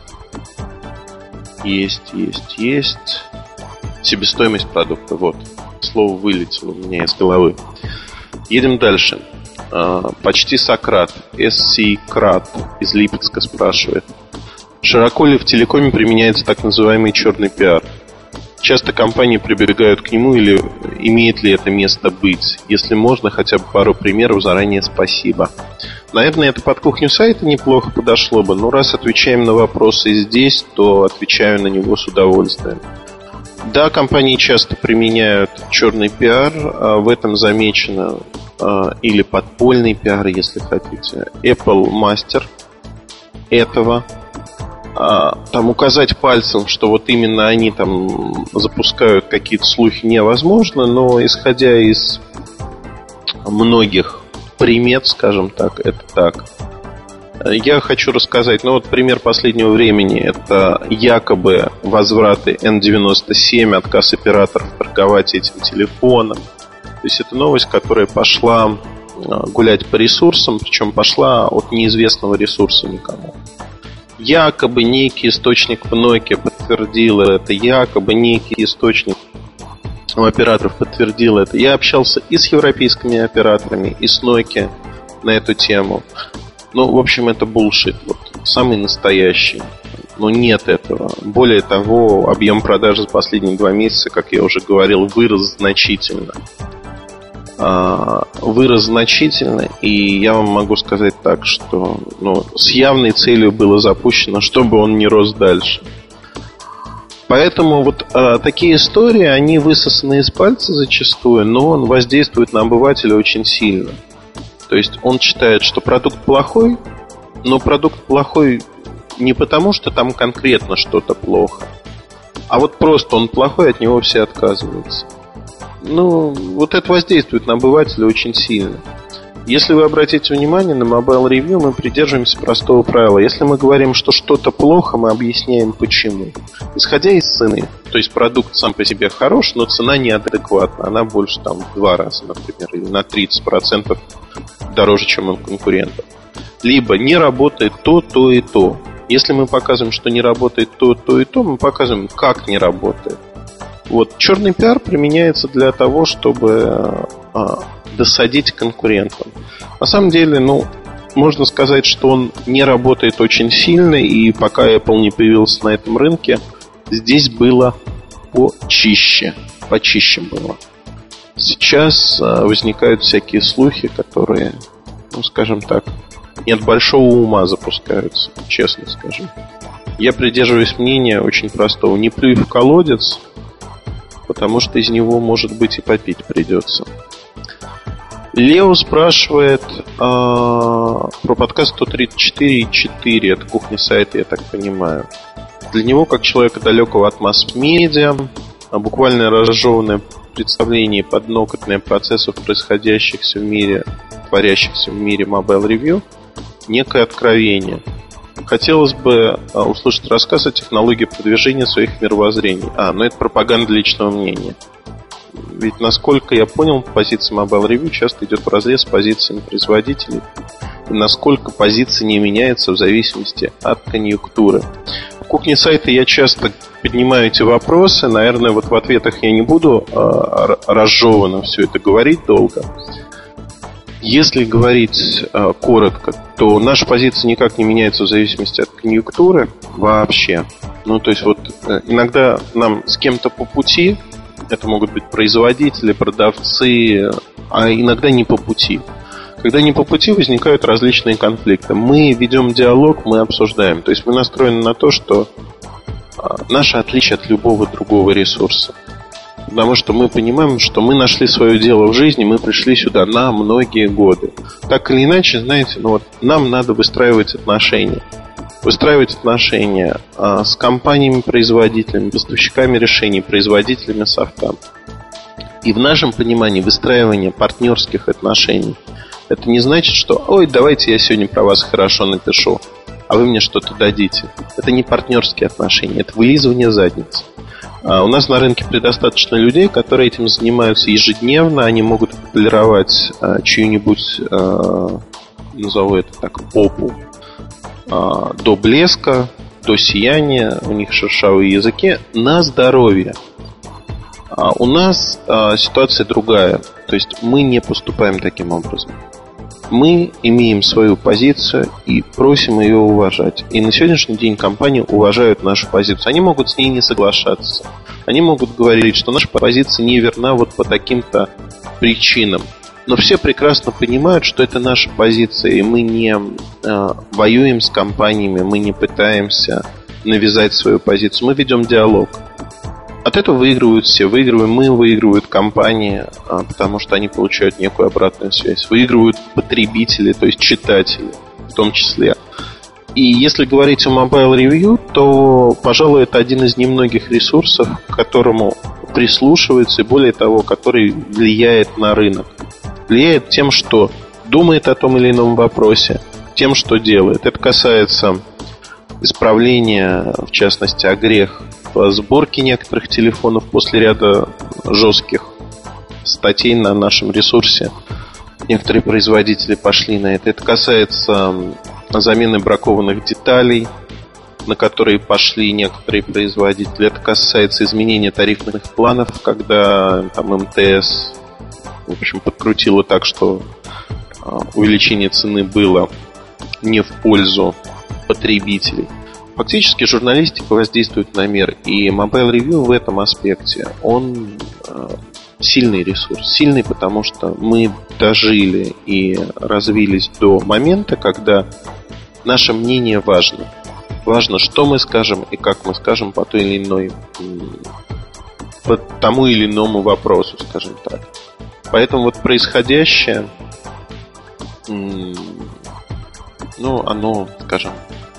себестоимость продукта. Вот. Слово вылетело у меня из головы. Едем дальше. Почти Сократ, SC Крат из Липецка спрашивает: широко ли в телекоме применяется так называемый черный пиар? Часто компании прибегают к нему, или имеет ли это место быть? Если можно, хотя бы пару примеров, заранее спасибо. Наверное, это под кухню сайта неплохо подошло бы, но раз отвечаем на вопросы здесь, то отвечаю на него с удовольствием. Да, компании часто применяют черный пиар, в этом замечено, или подпольный пиар, если хотите. Apple мастер этого. Там указать пальцем, что вот именно они там запускают какие-то слухи, невозможно, но исходя из многих примет, скажем так, это так. Я хочу рассказать, пример последнего времени. Это якобы возвраты N97, отказ операторов торговать этим телефоном. То есть это новость, которая пошла гулять по ресурсам, причем пошла от неизвестного ресурса никому. Якобы некий источник в Nokia подтвердил это, якобы некий источник у операторов подтвердил это. Я общался и с европейскими операторами, и с Nokia на эту тему. В общем, это bullshit, самый настоящий. Но нет этого. Более того, объем продаж за последние 2 месяца, как я уже говорил, вырос значительно. И я вам могу сказать так, что с явной целью было запущено, чтобы он не рос дальше. Поэтому такие истории, они высосаны из пальца зачастую, но он воздействует на обывателя очень сильно. То есть он считает, что продукт плохой, но продукт плохой не потому, что там конкретно что-то плохо, а просто он плохой, от него все отказываются. Это воздействует на обывателя очень сильно. Если вы обратите внимание, на Mobile Review мы придерживаемся простого правила. Если мы говорим, что что-то плохо, мы объясняем почему. Исходя из цены. То есть продукт сам по себе хорош, но цена неадекватна. Она больше в 2 раза, например, или на 30% дороже, чем у конкурентов. Либо не работает то и то. Если мы показываем, что не работает то и то, мы показываем, как не работает. Черный пиар применяется для того, чтобы досадить конкурентам. На самом деле, можно сказать, что он не работает очень сильно, и пока Apple не появился на этом рынке, здесь было почище было. Сейчас возникают всякие слухи, которые, скажем так, не от большого ума запускаются, честно скажу. Я придерживаюсь мнения очень простого: не плюй в колодец, потому что из него, может быть, и попить придется. Лео спрашивает про подкаст 134.4. Это кухня сайта, я так понимаю. Для него, как человека далекого от масс-медиа, буквально разжеванное представление подноготное процессов, происходящихся в мире, творящихся в мире Mobile Review, некое откровение. Хотелось бы услышать рассказ о технологии продвижения своих мировоззрений. Это пропаганда личного мнения. Ведь, насколько я понял, позиция Mobile Review часто идет вразрез с позициями производителей. И насколько позиция не меняется в зависимости от конъюнктуры. В кухне сайта я часто поднимаю эти вопросы. Наверное, в ответах я не буду разжеванно все это говорить долго. Если говорить коротко, то наша позиция никак не меняется в зависимости от конъюнктуры вообще. То есть иногда нам с кем-то по пути. Это могут быть производители, продавцы, а иногда не по пути. Когда не по пути, возникают различные конфликты. Мы ведем диалог, мы обсуждаем. То есть мы настроены на то, что наше отличие от любого другого ресурса. Потому что мы понимаем, что мы нашли свое дело в жизни, мы пришли сюда на многие годы. Так или иначе, знаете, нам надо выстраивать отношения. Выстраивать отношения с компаниями-производителями, поставщиками решений, производителями софта. И в нашем понимании выстраивание партнерских отношений — это не значит, что давайте я сегодня про вас хорошо напишу, а вы мне что-то дадите. Это не партнерские отношения, это вылизывание задницы. У нас на рынке предостаточно людей, которые этим занимаются ежедневно. Они могут полировать чью-нибудь, назову это так, попу до блеска, до сияния. У них шершавые языки на здоровье. У нас ситуация другая. То есть мы не поступаем таким образом. Мы имеем свою позицию и просим ее уважать. И на сегодняшний день компании уважают нашу позицию. Они могут с ней не соглашаться. Они могут говорить, что наша позиция не верна по таким-то причинам. Но все прекрасно понимают, что это наша позиция, и мы не воюем с компаниями, мы не пытаемся навязать свою позицию, мы ведем диалог. От этого выигрывают все. Выигрываем мы, выигрывают компании, потому что они получают некую обратную связь. Выигрывают потребители, то есть читатели в том числе. И если говорить о Mobile Review, то, пожалуй, это один из немногих ресурсов, к которому прислушивается, и более того, который влияет на рынок. Влияет тем, что думает о том или ином вопросе, тем, что делает. Это касается исправления, в частности, огрех в сборке некоторых телефонов после ряда жестких статей на нашем ресурсе. Некоторые производители пошли на это. Это касается замены бракованных деталей, на которые пошли некоторые производители. Это касается изменения тарифных планов, когда там МТС, в общем, подкрутило так, что увеличение цены было не в пользу потребителей. Фактически журналистика воздействует на мир, и Mobile Review в этом аспекте, он сильный ресурс. Сильный, потому что мы дожили и развились до момента, когда наше мнение важно. Важно, что мы скажем и как мы скажем по той или иной, по тому или иному вопросу, скажем так. Поэтому вот происходящее, оно, скажем,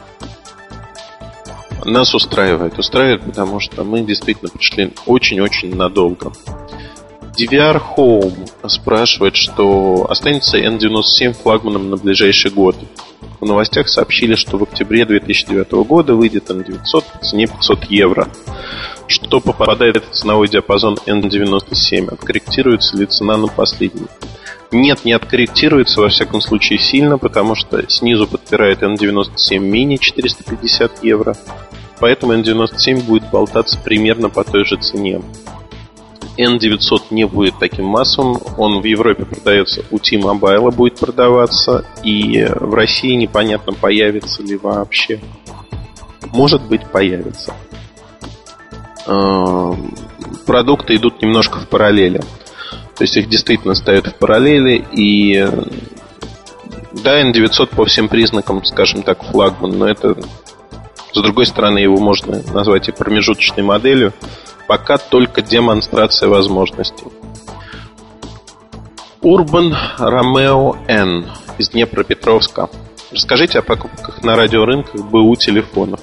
нас устраивает. Устраивает, потому что мы действительно пришли очень-очень надолго. DVR Home спрашивает, что останется N97 флагманом на ближайший год. В новостях сообщили, что в октябре 2009 года выйдет N900 по цене 500 евро. Что попадает в ценовой диапазон N97? Откорректируется ли цена на последний? Нет, не откорректируется, во всяком случае, сильно, потому что снизу подпирает N97 Mini 450 евро. Поэтому N97 будет болтаться примерно по той же цене. N900 не будет таким массовым. Он в Европе продается у T-Mobile, будет продаваться. И в России непонятно, появится ли вообще. Может быть, появится. Продукты идут немножко в параллели. То есть их действительно ставят в параллели. И да, N900 по всем признакам, скажем так, флагман. Но это, с другой стороны, его можно назвать и промежуточной моделью. Пока только демонстрация возможностей. Urban Romeo N из Днепропетровска. Расскажите о покупках на радиорынках БУ телефонов.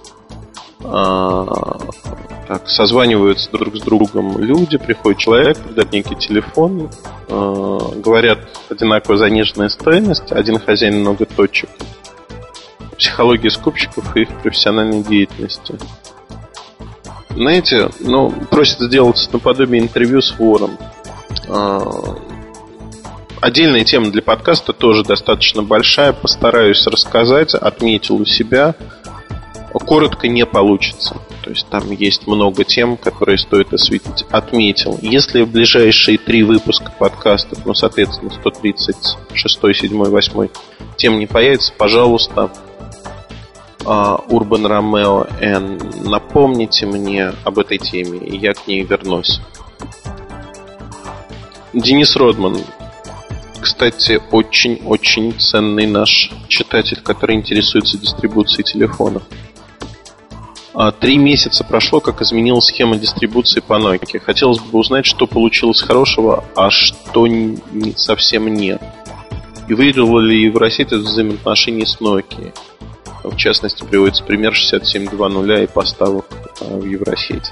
Созваниваются друг с другом люди, приходит человек, продает некий телефон, говорят одинаково заниженная стоимость, один хозяин, много точек. Психология скупщиков и их профессиональной деятельности. Знаете, просят сделать наподобие интервью с вором. Отдельная тема для подкаста тоже достаточно большая. Постараюсь рассказать, отметил у себя. Коротко не получится. То есть там есть много тем, которые стоит осветить. Отметил. Если в ближайшие 3 выпуска подкастов, соответственно, 136, 7, 8, тем не появится, пожалуйста, Urban Romeo N, напомните мне об этой теме, и я к ней вернусь. Денис Родман, кстати, очень-очень ценный наш читатель, который интересуется дистрибуцией телефонов. 3 месяца прошло, как изменилась схема дистрибуции по Nokia. Хотелось бы узнать, что получилось хорошего, а что совсем нет. И выиграла ли Евросеть от взаимоотношений с Nokia? В частности, приводится пример 6720 и поставок в Евросеть.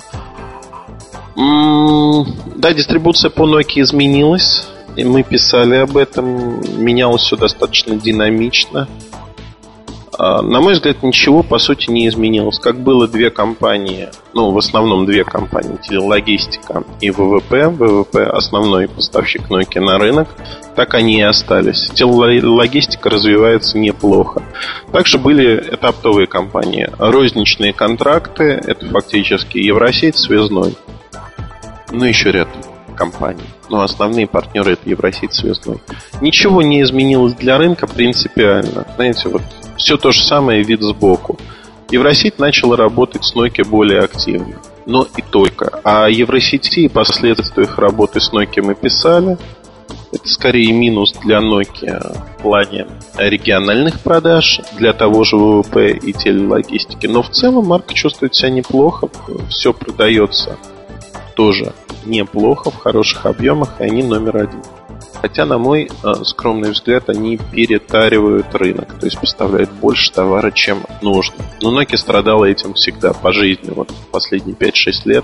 Да, дистрибуция по Nokia изменилась. И мы писали об этом. Менялось все достаточно динамично. На мой взгляд, ничего по сути не изменилось. Как было 2 компании, в основном 2 компании, Телелогистика и ВВП. ВВП основной поставщик Nokia на рынок. Так они и остались. Телелогистика развивается неплохо. Также были это оптовые компании. Розничные контракты, это фактически Евросеть, Связной. Еще ряд компаний. Но основные партнеры это Евросеть, Связной. Ничего не изменилось для рынка принципиально. Знаете, все то же самое, вид сбоку. Евросеть начала работать с Nokia более активно. Но и только. О Евросети и последствиях работы с Nokia мы писали. Это скорее минус для Nokia в плане региональных продаж, для того же ВВП и телелогистики. Но в целом марка чувствует себя неплохо. Все продается тоже неплохо, в хороших объемах, и они номер один. Хотя, на мой скромный взгляд, они перетаривают рынок, то есть поставляют больше товара, чем нужно. Но Nokia страдала этим всегда по жизни. Вот последние 5-6 лет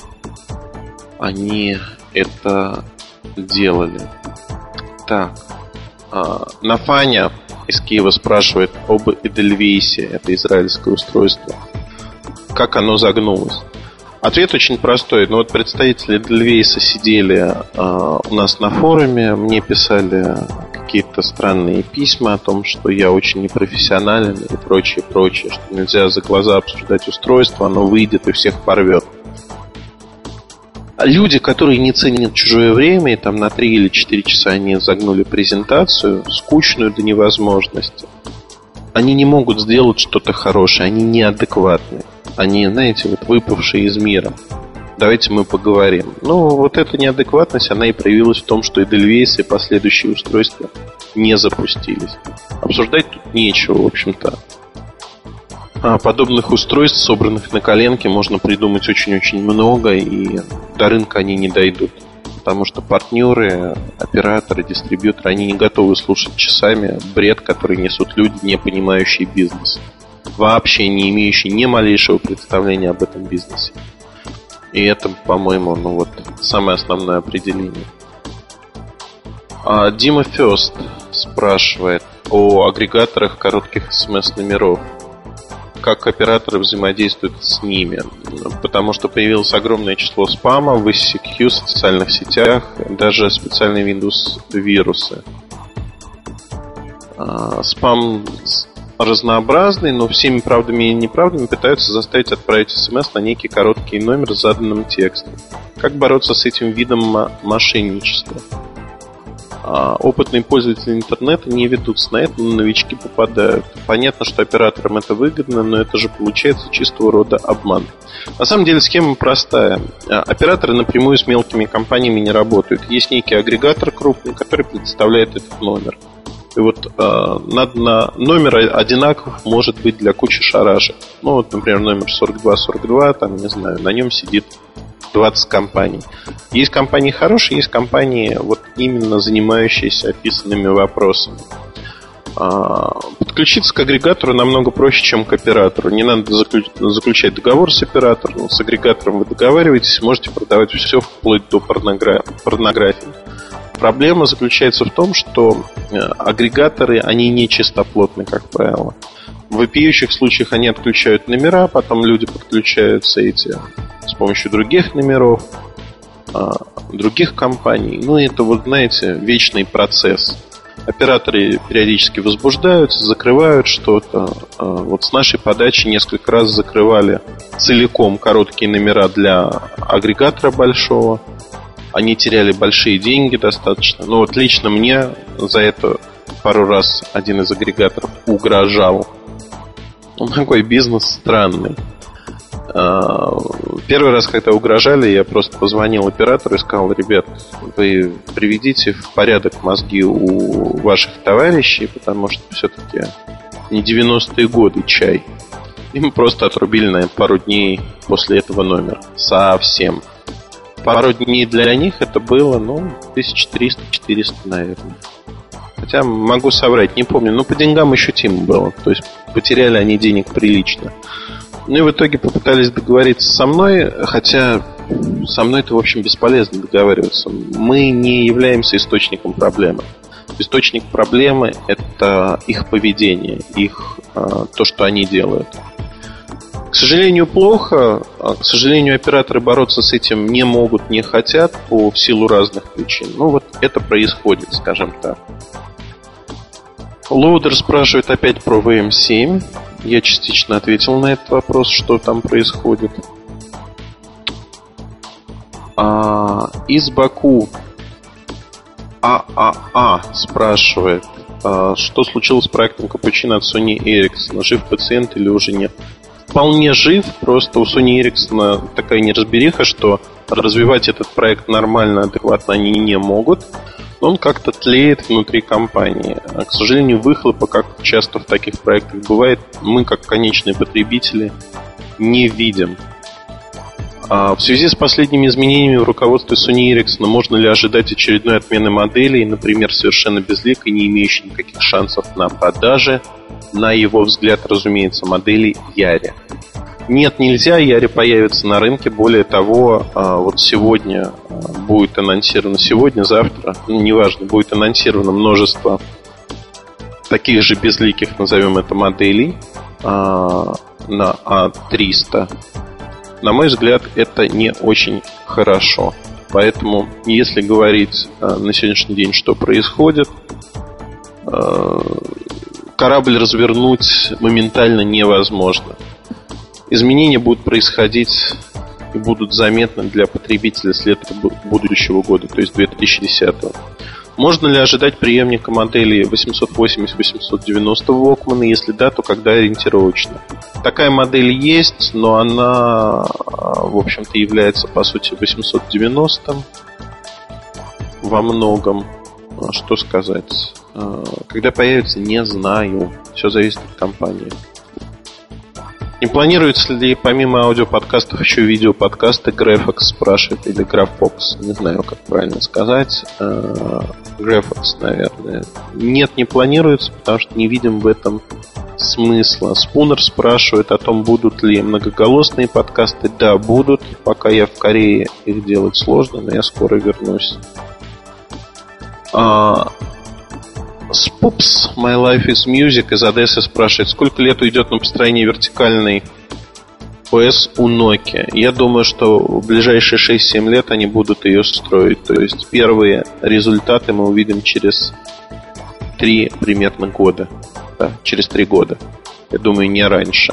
они это делали. Так, Нафаня из Киева спрашивает об Эдельвейсе. Это израильское устройство. Как оно загнулось? Ответ очень простой. Ну вот представители Эдельвейса сидели у нас на форуме, мне писали какие-то странные письма о том, что я очень непрофессионален и прочее, что нельзя за глаза обсуждать устройство, оно выйдет и всех порвет. Люди, которые не ценят чужое время, и там на 3 или 4 часа они загнули презентацию, скучную до невозможности, они не могут сделать что-то хорошее, они неадекватны. Они, знаете, вот выпавшие из мира. Давайте мы поговорим. Ну, вот эта неадекватность, она и проявилась в том, что Эдельвейс и последующие устройства не запустились. Обсуждать тут нечего, в общем-то. Подобных устройств, собранных на коленке, можно придумать очень-очень много, и до рынка они не дойдут. Потому что партнеры, операторы, дистрибьюторы, они не готовы слушать часами бред, который несут люди, не понимающие бизнес. Вообще не имеющие ни малейшего представления об этом бизнесе. И это, по-моему, самое основное определение. Дима Фёст спрашивает о агрегаторах коротких СМС-номеров. Как операторы взаимодействуют с ними? Потому что появилось огромное число спама в ICQ, в социальных сетях, даже специальные Windows вирусы. Спам разнообразный, но всеми правдами и неправдами пытаются заставить отправить смс на некий короткий номер с заданным текстом. Как бороться с этим видом мошенничества? Опытные пользователи интернета не ведутся на это, но новички попадают. Понятно, что операторам это выгодно, но это же получается чистого рода обман. На самом деле схема простая. Операторы напрямую с мелкими компаниями не работают. Есть некий агрегатор крупный, который предоставляет этот номер. И вот номер одинаков может быть для кучи шарашек. Ну вот, например, номер 4242, там, не знаю, на нем сидит 20 компаний. Есть компании хорошие, есть компании вот именно занимающиеся описанными вопросами. Подключиться к агрегатору намного проще, чем к оператору. Не надо заключать договор с оператором. С агрегатором вы договариваетесь, можете продавать все вплоть до порнографии. Проблема заключается в том, что агрегаторы, они не чистоплотны, как правило. В вопиющих случаях они отключают номера, потом люди подключаются с помощью других номеров, других компаний. Ну, это вот, знаете, вечный процесс. Операторы периодически возбуждаются, закрывают что-то. Вот с нашей подачи несколько раз закрывали целиком короткие номера для агрегатора большого. Они теряли большие деньги достаточно. Но вот лично мне за это пару раз один из агрегаторов угрожал. Он такой бизнес странный. Первый раз, когда угрожали, я просто позвонил оператору и сказал: ребят, вы приведите в порядок мозги у ваших товарищей, потому что все-таки не 90-е годы чай. И мы просто отрубили на пару дней после этого номер. Совсем. Пару дней для них это было, 1300-400, наверное. Хотя могу соврать, не помню. Но по деньгам ощутимо было. То есть потеряли они денег прилично. Ну и в итоге попытались договориться со мной. Хотя со мной это, в общем, бесполезно договариваться. Мы не являемся источником проблемы. Источник проблемы – это их поведение, то, что они делают. К сожалению, плохо. К сожалению, операторы бороться с этим не могут, не хотят в силу разных причин. Вот это происходит, скажем так. Лоудер спрашивает опять про VM7. Я частично ответил на этот вопрос, что там происходит. Из Баку спрашивает, что случилось с проектом Капучино от Sony Ericsson. Жив пациент или уже нет? Вполне жив, просто у Sony Ericsson такая неразбериха, что развивать этот проект нормально, адекватно они не могут. он как-то тлеет внутри компании. А, к сожалению, выхлопа, как часто в таких проектах бывает, мы, как конечные потребители, не видим. В связи с последними изменениями в руководстве Sony Ericsson можно ли ожидать очередной отмены моделей, например, совершенно безликой, не имеющей никаких шансов на продаже, на его взгляд, разумеется, модели Яри? Нет, нельзя. Яри появится на рынке. Более того, вот сегодня будет анонсировано, завтра, неважно, будет анонсировано множество таких же безликих, назовем это, моделей на A300. На мой взгляд, это не очень хорошо. Поэтому, если говорить на сегодняшний день, что происходит, корабль развернуть моментально невозможно. Изменения будут происходить и будут заметны для потребителя с лета будущего года, то есть 2010. Можно ли ожидать преемника модели 880-890 Walkman? Если да, то когда ориентировочно? Такая модель есть, но она, в общем-то, является, по сути, 890 во многом. Что сказать? Когда появится, не знаю. Все зависит от компании. Не планируется ли помимо аудиоподкастов еще видеоподкасты? Graphox спрашивает, или Graphox, не знаю, как правильно сказать. Graphox, наверное. Нет, не планируется, потому что не видим в этом смысла. Спунер спрашивает о том, будут ли многоголосные подкасты. Да, будут. Пока я в Корее, их делать сложно, но я скоро вернусь. Spoops, My Life is Music из Одессы спрашивает, сколько лет уйдет на построение вертикальной ОС у Nokia? Я думаю, что в ближайшие 6-7 лет они будут ее строить. То есть первые результаты мы увидим через 3 примерно года. Да, через 3 года. Я думаю, не раньше.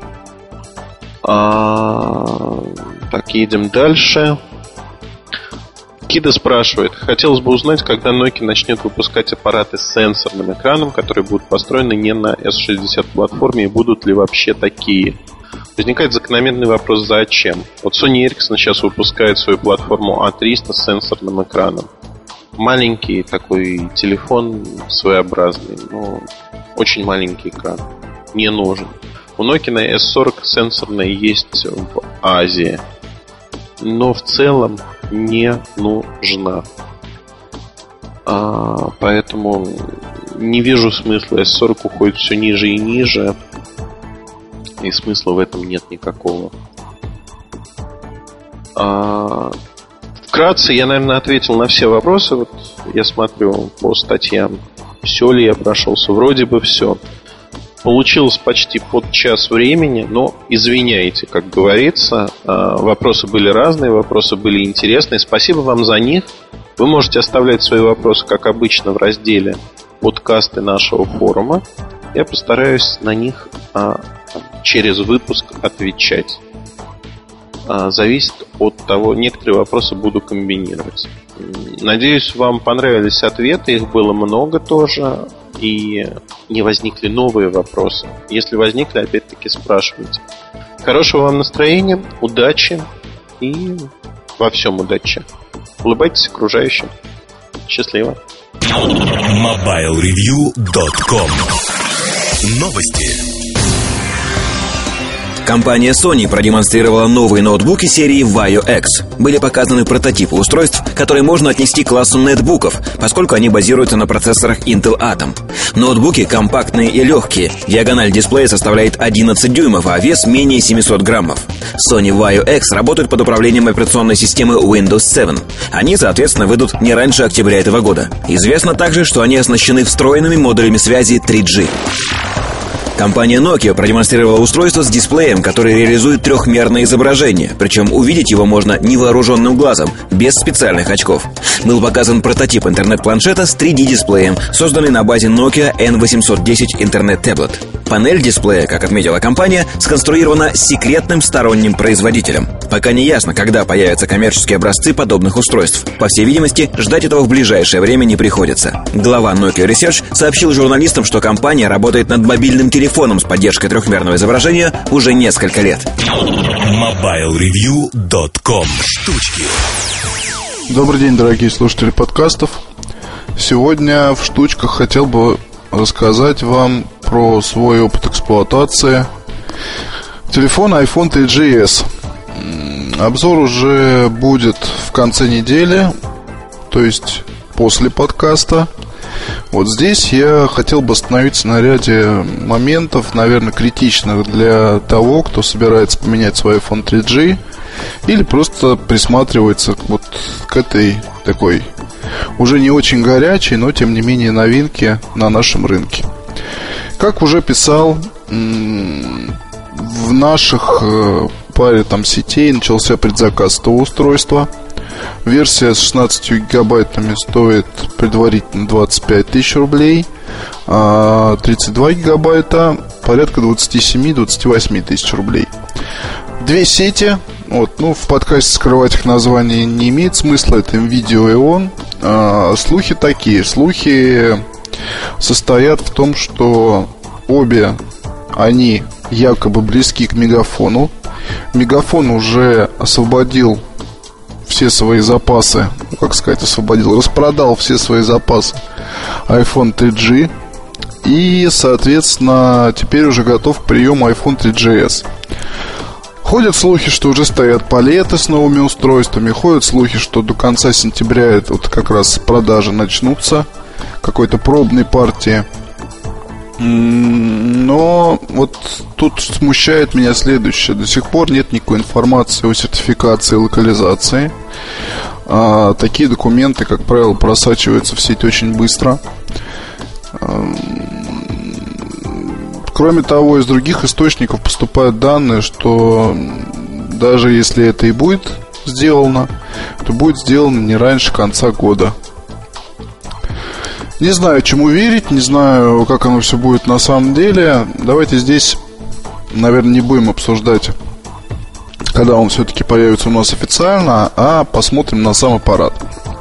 Так, едем дальше. Кида спрашивает, хотелось бы узнать, когда Nokia начнет выпускать аппараты с сенсорным экраном, которые будут построены не на S60 платформе, и будут ли вообще такие? Возникает закономерный вопрос, зачем? Вот Sony Ericsson сейчас выпускает свою платформу A300 с сенсорным экраном. Маленький такой телефон, своеобразный, но очень маленький экран. Не нужен. У Nokia на S40 сенсорная есть в Азии, но в целом не нужна. Поэтому не вижу смысла. S40 уходит все ниже и ниже, и смысла в этом нет никакого. Вкратце я, наверное, ответил на все вопросы. Вот я смотрю по статьям, все ли я прошелся. Вроде бы все. Получилось почти под час времени, но извиняйте, как говорится. Вопросы были разные, вопросы были интересные. Спасибо вам за них. Вы можете оставлять свои вопросы, как обычно, в разделе подкасты нашего форума. Я постараюсь на них через выпуск отвечать. Зависит от того, некоторые вопросы буду комбинировать. Надеюсь, вам понравились ответы. Их было много тоже. И не возникли новые вопросы. Если возникли, опять-таки спрашивайте. Хорошего вам настроения, удачи и во всем удачи. Улыбайтесь окружающим. Счастливо. MobileReview.com. Новости. Компания Sony продемонстрировала новые ноутбуки серии Vaio X. Были показаны прототипы устройств, которые можно отнести к классу нетбуков, поскольку они базируются на процессорах Intel Atom. Ноутбуки компактные и легкие. Диагональ дисплея составляет 11 дюймов, а вес менее 700 граммов. Sony Vaio X работают под управлением операционной системы Windows 7. Они, соответственно, выйдут не раньше октября этого года. Известно также, что они оснащены встроенными модулями связи 3G. Компания Nokia продемонстрировала устройство с дисплеем, который реализует трехмерное изображение, причем увидеть его можно невооруженным глазом, без специальных очков. Был показан прототип интернет-планшета с 3D-дисплеем, созданный на базе Nokia N810 Internet Tablet. Панель дисплея, как отметила компания, сконструирована секретным сторонним производителем. Пока не ясно, когда появятся коммерческие образцы подобных устройств. По всей видимости, ждать этого в ближайшее время не приходится. Глава Nokia Research сообщил журналистам, что компания работает над мобильным телефоном с поддержкой трехмерного изображения уже несколько лет. MobileReview.com. Штучки. Добрый день, дорогие слушатели подкастов. Сегодня в штучках хотел бы рассказать вам про свой опыт эксплуатации телефона iPhone 3GS. Обзор уже будет в конце недели, то есть после подкаста. Вот здесь я хотел бы остановиться на ряде моментов, наверное, критичных для того, кто собирается поменять свой iPhone 3G или просто присматривается вот к этой такой уже не очень горячей, но тем не менее новинке на нашем рынке. Как уже писал, в наших паре там сетей начался предзаказ этого устройства. Версия с 16 гигабайтами стоит предварительно 25 тысяч рублей, а 32 гигабайта порядка 27-28 тысяч рублей. Две сети. Вот, в подкасте скрывать их название не имеет смысла. Это NVIDIA и ON. Слухи такие. Слухи состоят в том, что обе они якобы близки к Мегафону. Мегафон уже освободил все свои запасы, распродал все свои запасы iPhone 3G. И, соответственно, теперь уже готов к приему iPhone 3GS. Ходят слухи, что уже стоят палеты с новыми устройствами. Ходят слухи, что до конца сентября вот как раз продажи начнутся какой-то пробной партии. Но вот тут смущает меня следующее. До сих пор нет никакой информации о сертификации и локализации. Такие документы, как правило, просачиваются в сеть очень быстро. Кроме того, из других источников поступают данные, что даже если это и будет сделано, то будет сделано не раньше конца года. Не знаю, чему верить, не знаю, как оно все будет на самом деле. Давайте здесь, наверное, не будем обсуждать, когда он все-таки появится у нас официально, а посмотрим на сам аппарат.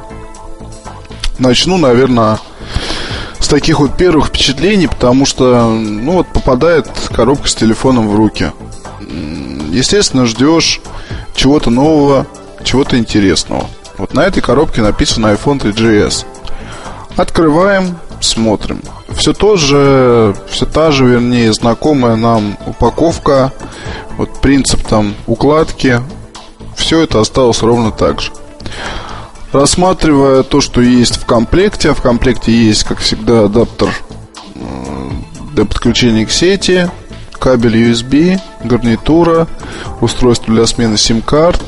Начну, наверное, с таких вот первых впечатлений, потому что, попадает коробка с телефоном в руки. Естественно, ждешь чего-то нового, чего-то интересного. Вот на этой коробке написано iPhone 3GS. Открываем, смотрим. Все та же, знакомая нам упаковка. Вот принцип там укладки. Все это осталось ровно так же. Рассматривая то, что есть в комплекте. А в комплекте есть, как всегда, адаптер для подключения к сети, кабель USB, гарнитура, устройство для смены сим-карт,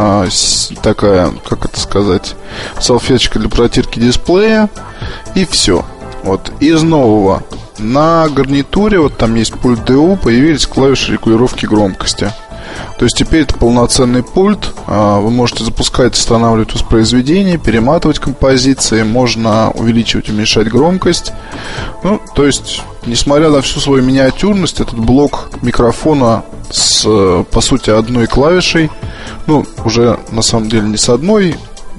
такая, салфеточка для протирки дисплея. И все. Вот из нового. На гарнитуре, вот там есть пульт DU, появились клавиши регулировки громкости. То есть теперь это полноценный пульт. Вы можете запускать, останавливать воспроизведение, перематывать композиции, можно увеличивать, уменьшать громкость. То есть, несмотря на всю свою миниатюрность, этот блок микрофона с, по сути, одной клавишей, уже на самом деле не с одной,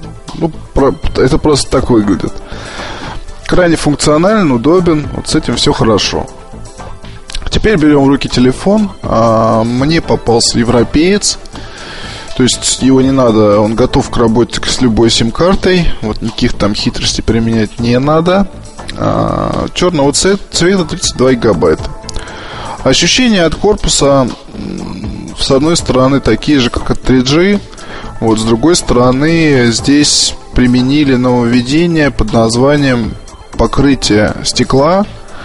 это просто так выглядит. Крайне функционален, удобен, вот с этим все хорошо. Теперь берем в руки телефон. Мне попался европеец. То есть его не надо, он готов к работе с любой сим-картой. Вот никаких там хитростей применять не надо. Черного цвета 32 гигабайта. Ощущения от корпуса, с одной стороны, такие же, как от 3G. Вот, с другой стороны, здесь применили нововведение под названием покрытие стекла,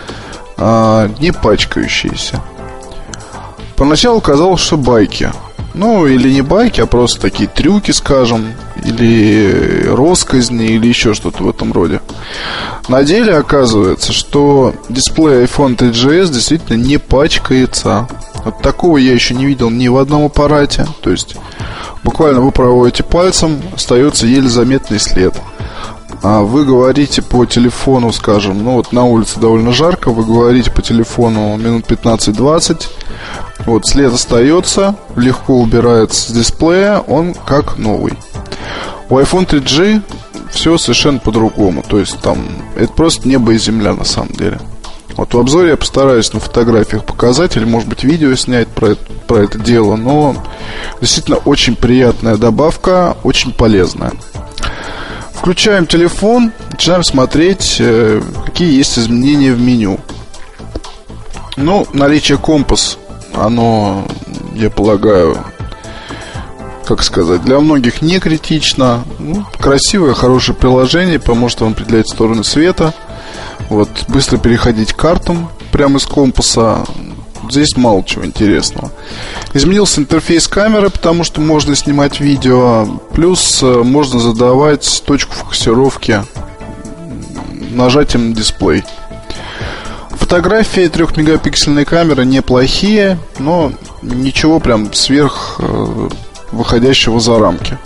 не пачкающиеся. Поначалу казалось, что байки. Или не байки, а просто такие трюки, скажем, или росказни, или еще что-то в этом роде. На деле оказывается, что дисплей iPhone 3GS действительно не пачкается. Вот такого я еще не видел ни в одном аппарате. То есть буквально вы проводите пальцем, остается еле заметный след. Вы говорите по телефону, скажем, на улице довольно жарко, вы говорите по телефону минут 15-20, вот след остается, легко убирается с дисплея, он как новый. У iPhone 3G все совершенно по-другому, то есть там это просто небо и земля на самом деле. Вот в обзоре я постараюсь на фотографиях показать, или может быть видео снять про это дело, но действительно очень приятная добавка, очень полезная. Включаем телефон, начинаем смотреть, какие есть изменения в меню. Ну, наличие компас, оно, я полагаю, как сказать, для многих не критично. Ну, красивое, хорошее приложение, поможет вам определять стороны света. Вот, быстро переходить к картам прямо из компаса. Здесь мало чего интересного. Изменился интерфейс камеры, потому что можно снимать видео. Плюс можно задавать точку фокусировки нажатием на дисплей. Фотографии 3-мегапиксельной камеры неплохие, но ничего прям сверх выходящего за рамки.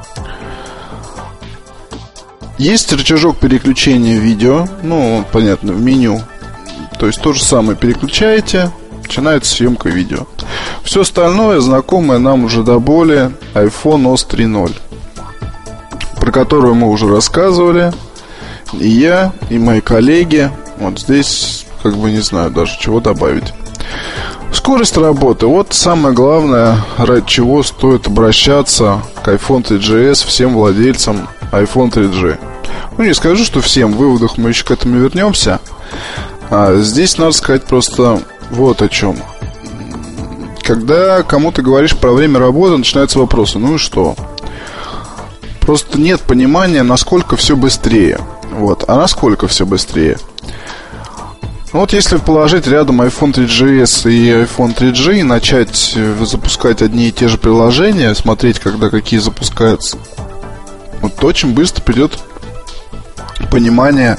Есть рычажок переключения видео. Ну, понятно, в меню. То есть то же самое переключаете, начинается съемка видео. Все остальное знакомое нам уже до боли iPhone OS 3.0, про которую мы уже рассказывали. И я, и мои коллеги. Вот здесь как бы не знаю даже, чего добавить. Скорость работы. Вот самое главное, ради чего стоит обращаться к iPhone 3GS всем владельцам iPhone 3G. Ну, не скажу, что всем. В выводах мы еще к этому вернемся. А здесь надо сказать просто вот о чем. Когда кому-то говоришь про время работы, начинаются вопросы. Ну и что? Просто нет понимания, насколько все быстрее. Вот. А насколько все быстрее? Ну вот если положить рядом iPhone 3GS и iPhone 3G и начать запускать одни и те же приложения, смотреть, когда какие запускаются, вот очень быстро придет понимание,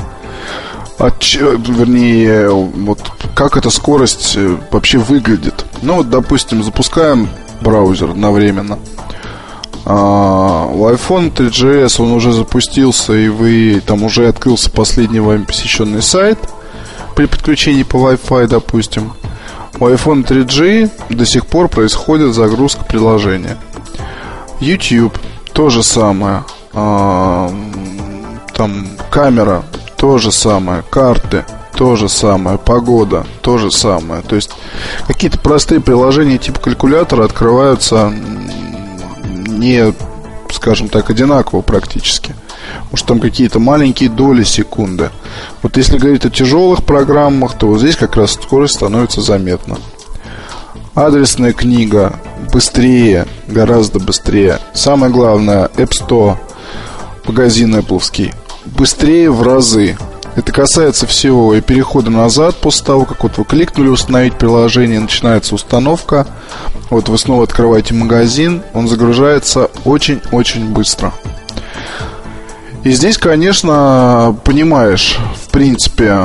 вернее, вот как эта скорость вообще выглядит. Ну вот, допустим, запускаем браузер одновременно. У iPhone 3GS он уже запустился, и вы там уже открылся последний вами посещенный сайт при подключении по Wi-Fi, допустим. У iPhone 3G до сих пор происходит загрузка приложения. YouTube то же самое. Там камера то же самое, карты то же самое, погода то же самое. То есть какие-то простые приложения типа калькулятора открываются не, скажем так, одинаково практически. Может, там какие-то маленькие доли секунды. Вот если говорить о тяжелых программах, то вот здесь как раз скорость становится заметна. Адресная книга быстрее, гораздо быстрее. Самое главное, App Store, магазин Apple'овский, быстрее в разы. Это касается всего и перехода назад после того, как вот вы кликнули установить приложение, начинается установка. Вот вы снова открываете магазин, он загружается очень-очень быстро. И здесь, конечно, понимаешь, в принципе,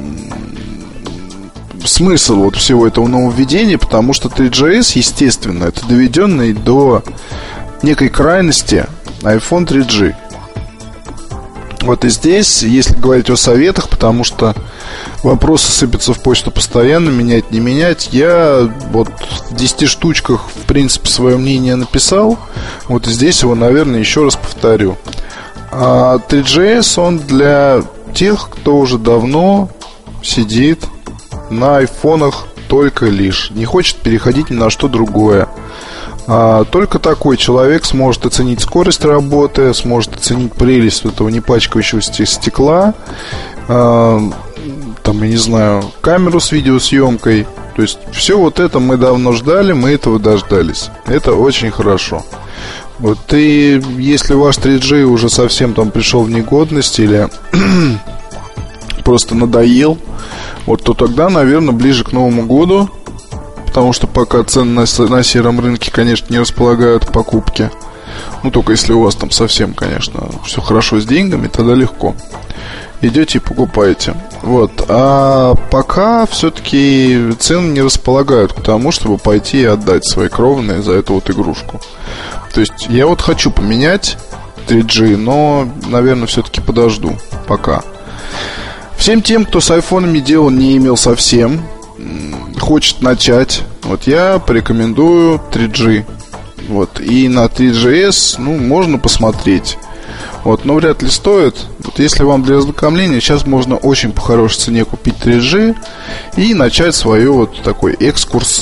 смысл вот всего этого нововведения, потому что 3GS, естественно, это доведенный до некой крайности iPhone 3G. Вот и здесь, если говорить о советах, потому что вопросы сыпятся в почту постоянно, менять, не менять, я вот в 10 штучках, в принципе, свое мнение написал. Вот здесь его, наверное, еще раз повторю. 3GS, он для тех, кто уже давно сидит на айфонах только лишь, не хочет переходить ни на что другое. Только такой человек сможет оценить скорость работы, сможет оценить прелесть этого не пачкающегося стекла, там, я не знаю, камеру с видеосъемкой. То есть все вот это мы давно ждали, мы этого дождались. Это очень хорошо. Вот, и если ваш 3G уже совсем там пришел в негодность или просто надоел, вот, то тогда, наверное, ближе к Новому году, потому что пока цены на сером рынке, конечно, не располагают к покупке. Ну, только если у вас там совсем, конечно, все хорошо с деньгами, тогда легко. Идете и покупаете. Вот. А пока все-таки цены не располагают к тому, чтобы пойти и отдать свои кровные за эту вот игрушку. То есть я вот хочу поменять 3G, но, наверное, все-таки подожду пока. Всем тем, кто с айфонами дела не имел совсем, хочет начать, вот я порекомендую 3G. Вот. И на 3GS, ну, можно посмотреть. Вот, но вряд ли стоит. Вот если вам для ознакомления, сейчас можно очень по хорошей цене купить 3G и начать свой вот такой экскурс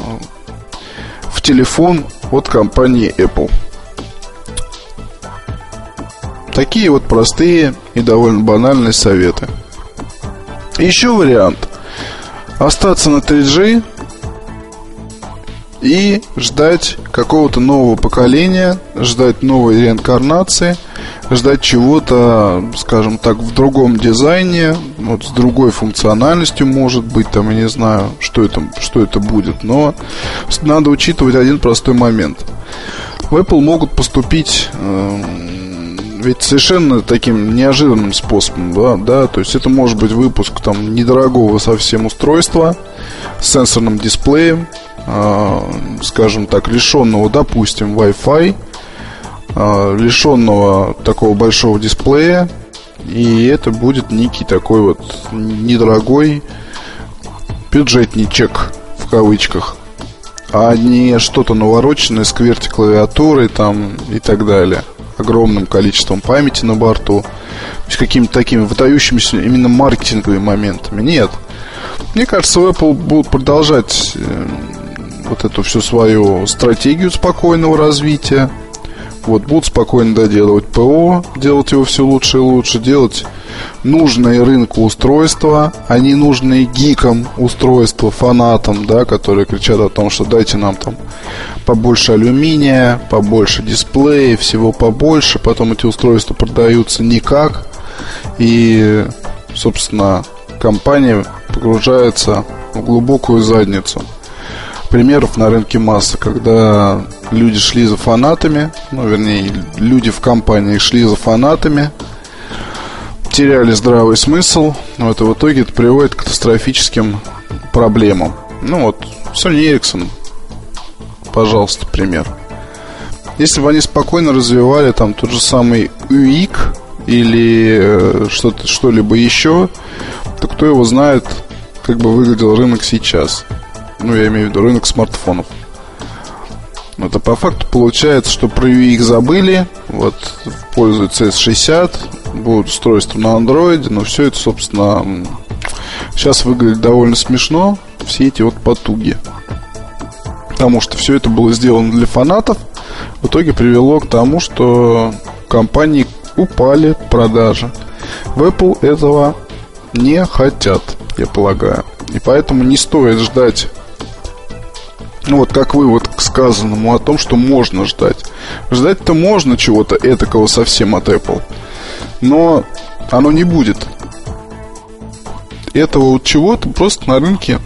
в телефон от компании Apple. Такие вот простые и довольно банальные советы. Еще вариант. Остаться на 3G и ждать какого-то нового поколения, ждать новой реинкарнации, ждать чего-то, скажем так, в другом дизайне, вот с другой функциональностью, может быть, там, я не знаю, что это будет. Но надо учитывать один простой момент. В Apple могут поступить ведь совершенно таким неожиданным способом, да, то есть это может быть выпуск там недорогого совсем устройства с сенсорным дисплеем, скажем так, лишенного, допустим, Wi-Fi, лишенного такого большого дисплея, и это будет некий такой вот недорогой бюджетничек в кавычках, а не что-то навороченное с QWERTY клавиатурой там и так далее, огромным количеством памяти на борту, то есть какими-то такими выдающимися именно маркетинговыми моментами. Нет. Мне кажется, Apple будут продолжать вот эту всю свою стратегию спокойного развития. Вот, будут спокойно доделывать ПО, делать его все лучше и лучше, делать нужные рынку устройства, а не нужные гикам устройства, фанатам, да, которые кричат о том, что дайте нам там побольше алюминия, побольше дисплея, всего побольше. Потом эти устройства продаются никак. И, собственно, компания погружается в глубокую задницу. Примеров на рынке масса, когда люди шли за фанатами, вернее, люди в компании шли за фанатами, теряли здравый смысл, но это в итоге это приводит к катастрофическим проблемам. Sony Ericsson, пожалуйста, пример. Если бы они спокойно развивали там тот же самый UIC или что-либо еще, то кто его знает, как бы выглядел рынок сейчас. Я имею в виду рынок смартфонов. Это по факту получается, что про UIC забыли. Вот пользуются S60, будут устройства на Android, но все это, собственно, сейчас выглядит довольно смешно. Все эти вот потуги. Потому что все это было сделано для фанатов. В итоге привело к тому, что компании упали продажи. В Apple этого не хотят, я полагаю. И поэтому не стоит ждать, как вывод к сказанному о том, что можно ждать. Ждать-то можно чего-то этакого совсем от Apple, но оно не будет. Этого вот чего-то просто на рынке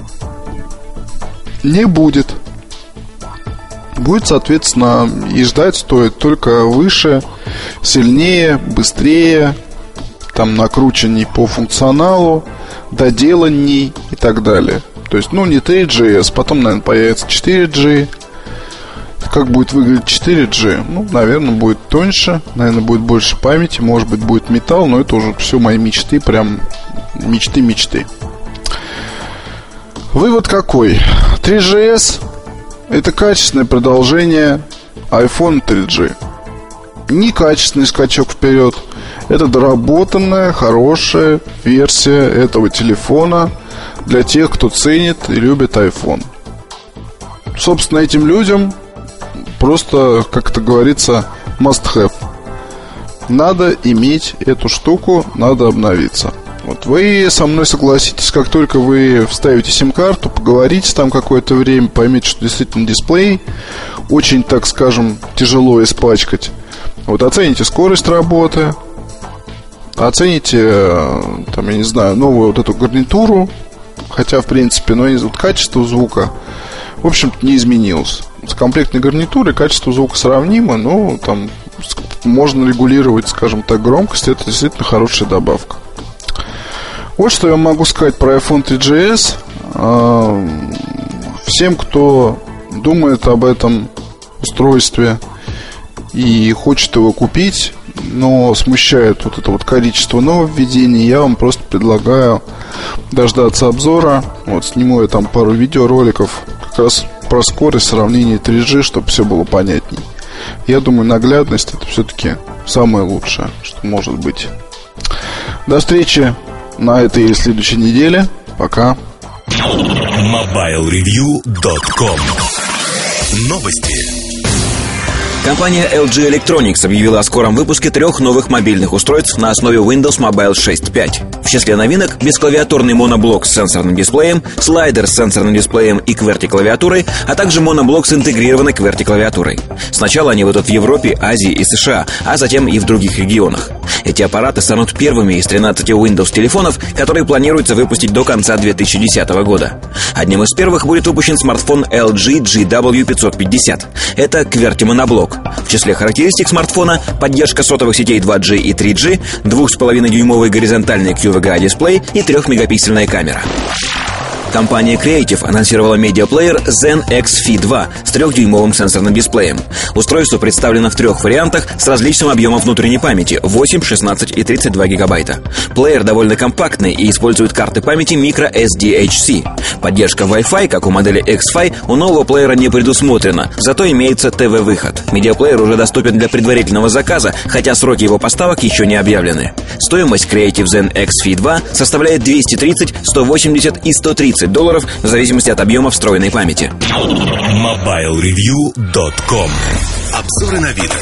не будет. Будет, соответственно, и ждать стоит только выше, сильнее, быстрее, там накрученней по функционалу, доделанней и так далее. То есть, не 3GS, потом, наверное, появится 4G. Как будет выглядеть 4G? Наверное, будет тоньше, наверное, будет больше памяти, может быть, будет металл, но это уже все мои мечты, прям мечты. Вывод какой? 3GS – это качественное продолжение iPhone 3G. Некачественный скачок вперед. Это доработанная, хорошая версия этого телефона для тех, кто ценит и любит iPhone. Собственно, этим людям просто, как это говорится, must have. Надо иметь эту штуку, надо обновиться. Вот вы со мной согласитесь, как только вы вставите сим-карту, поговорите там какое-то время, поймете, что действительно дисплей очень, так скажем, тяжело испачкать. Вот оцените скорость работы, оцените, там, я не знаю, новую вот эту гарнитуру. Хотя, в принципе, качество звука, в общем-то, не изменилось. С комплектной гарнитурой качество звука сравнимо, но там можно регулировать, скажем так, громкость. Это действительно хорошая добавка. Вот что я могу сказать про iPhone 3GS. Всем, кто думает об этом устройстве и хочет его купить, но смущает вот это вот количество нововведений, я вам просто предлагаю дождаться обзора. Вот сниму я там пару видеороликов как раз про скорость сравнения 3G, чтобы все было понятней. Я думаю, наглядность — это все-таки самое лучшее, что может быть. До встречи на этой или следующей неделе. Пока. MobileReview.com. Новости. Компания LG Electronics объявила о скором выпуске 3 новых мобильных устройств на основе Windows Mobile 6.5. В числе новинок бесклавиатурный моноблок с сенсорным дисплеем, слайдер с сенсорным дисплеем и QWERTY-клавиатурой, а также моноблок с интегрированной QWERTY-клавиатурой. Сначала они выйдут в Европе, Азии и США, а затем и в других регионах. Эти аппараты станут первыми из 13 Windows-телефонов, которые планируется выпустить до конца 2010 года. Одним из первых будет выпущен смартфон LG GW550. Это QWERTY-моноблок. В числе характеристик смартфона поддержка сотовых сетей 2G и 3G, 2,5-дюймовый горизонтальный QVGA-дисплей и 3-мегапиксельная камера. Компания Creative анонсировала медиаплеер Zen X-Fi2 с 3-дюймовым сенсорным дисплеем. Устройство представлено в 3 вариантах с различным объемом внутренней памяти – 8, 16 и 32 гигабайта. Плеер довольно компактный и использует карты памяти microSD-HC. Поддержка Wi-Fi, как у модели X-Fi, у нового плеера не предусмотрена, зато имеется ТВ-выход. Медиаплеер уже доступен для предварительного заказа, хотя сроки его поставок еще не объявлены. Стоимость Creative Zen X-Fi2 составляет $230, $180 и $130 в зависимости от объема встроенной памяти. MobileReview.com. Обзоры новинок.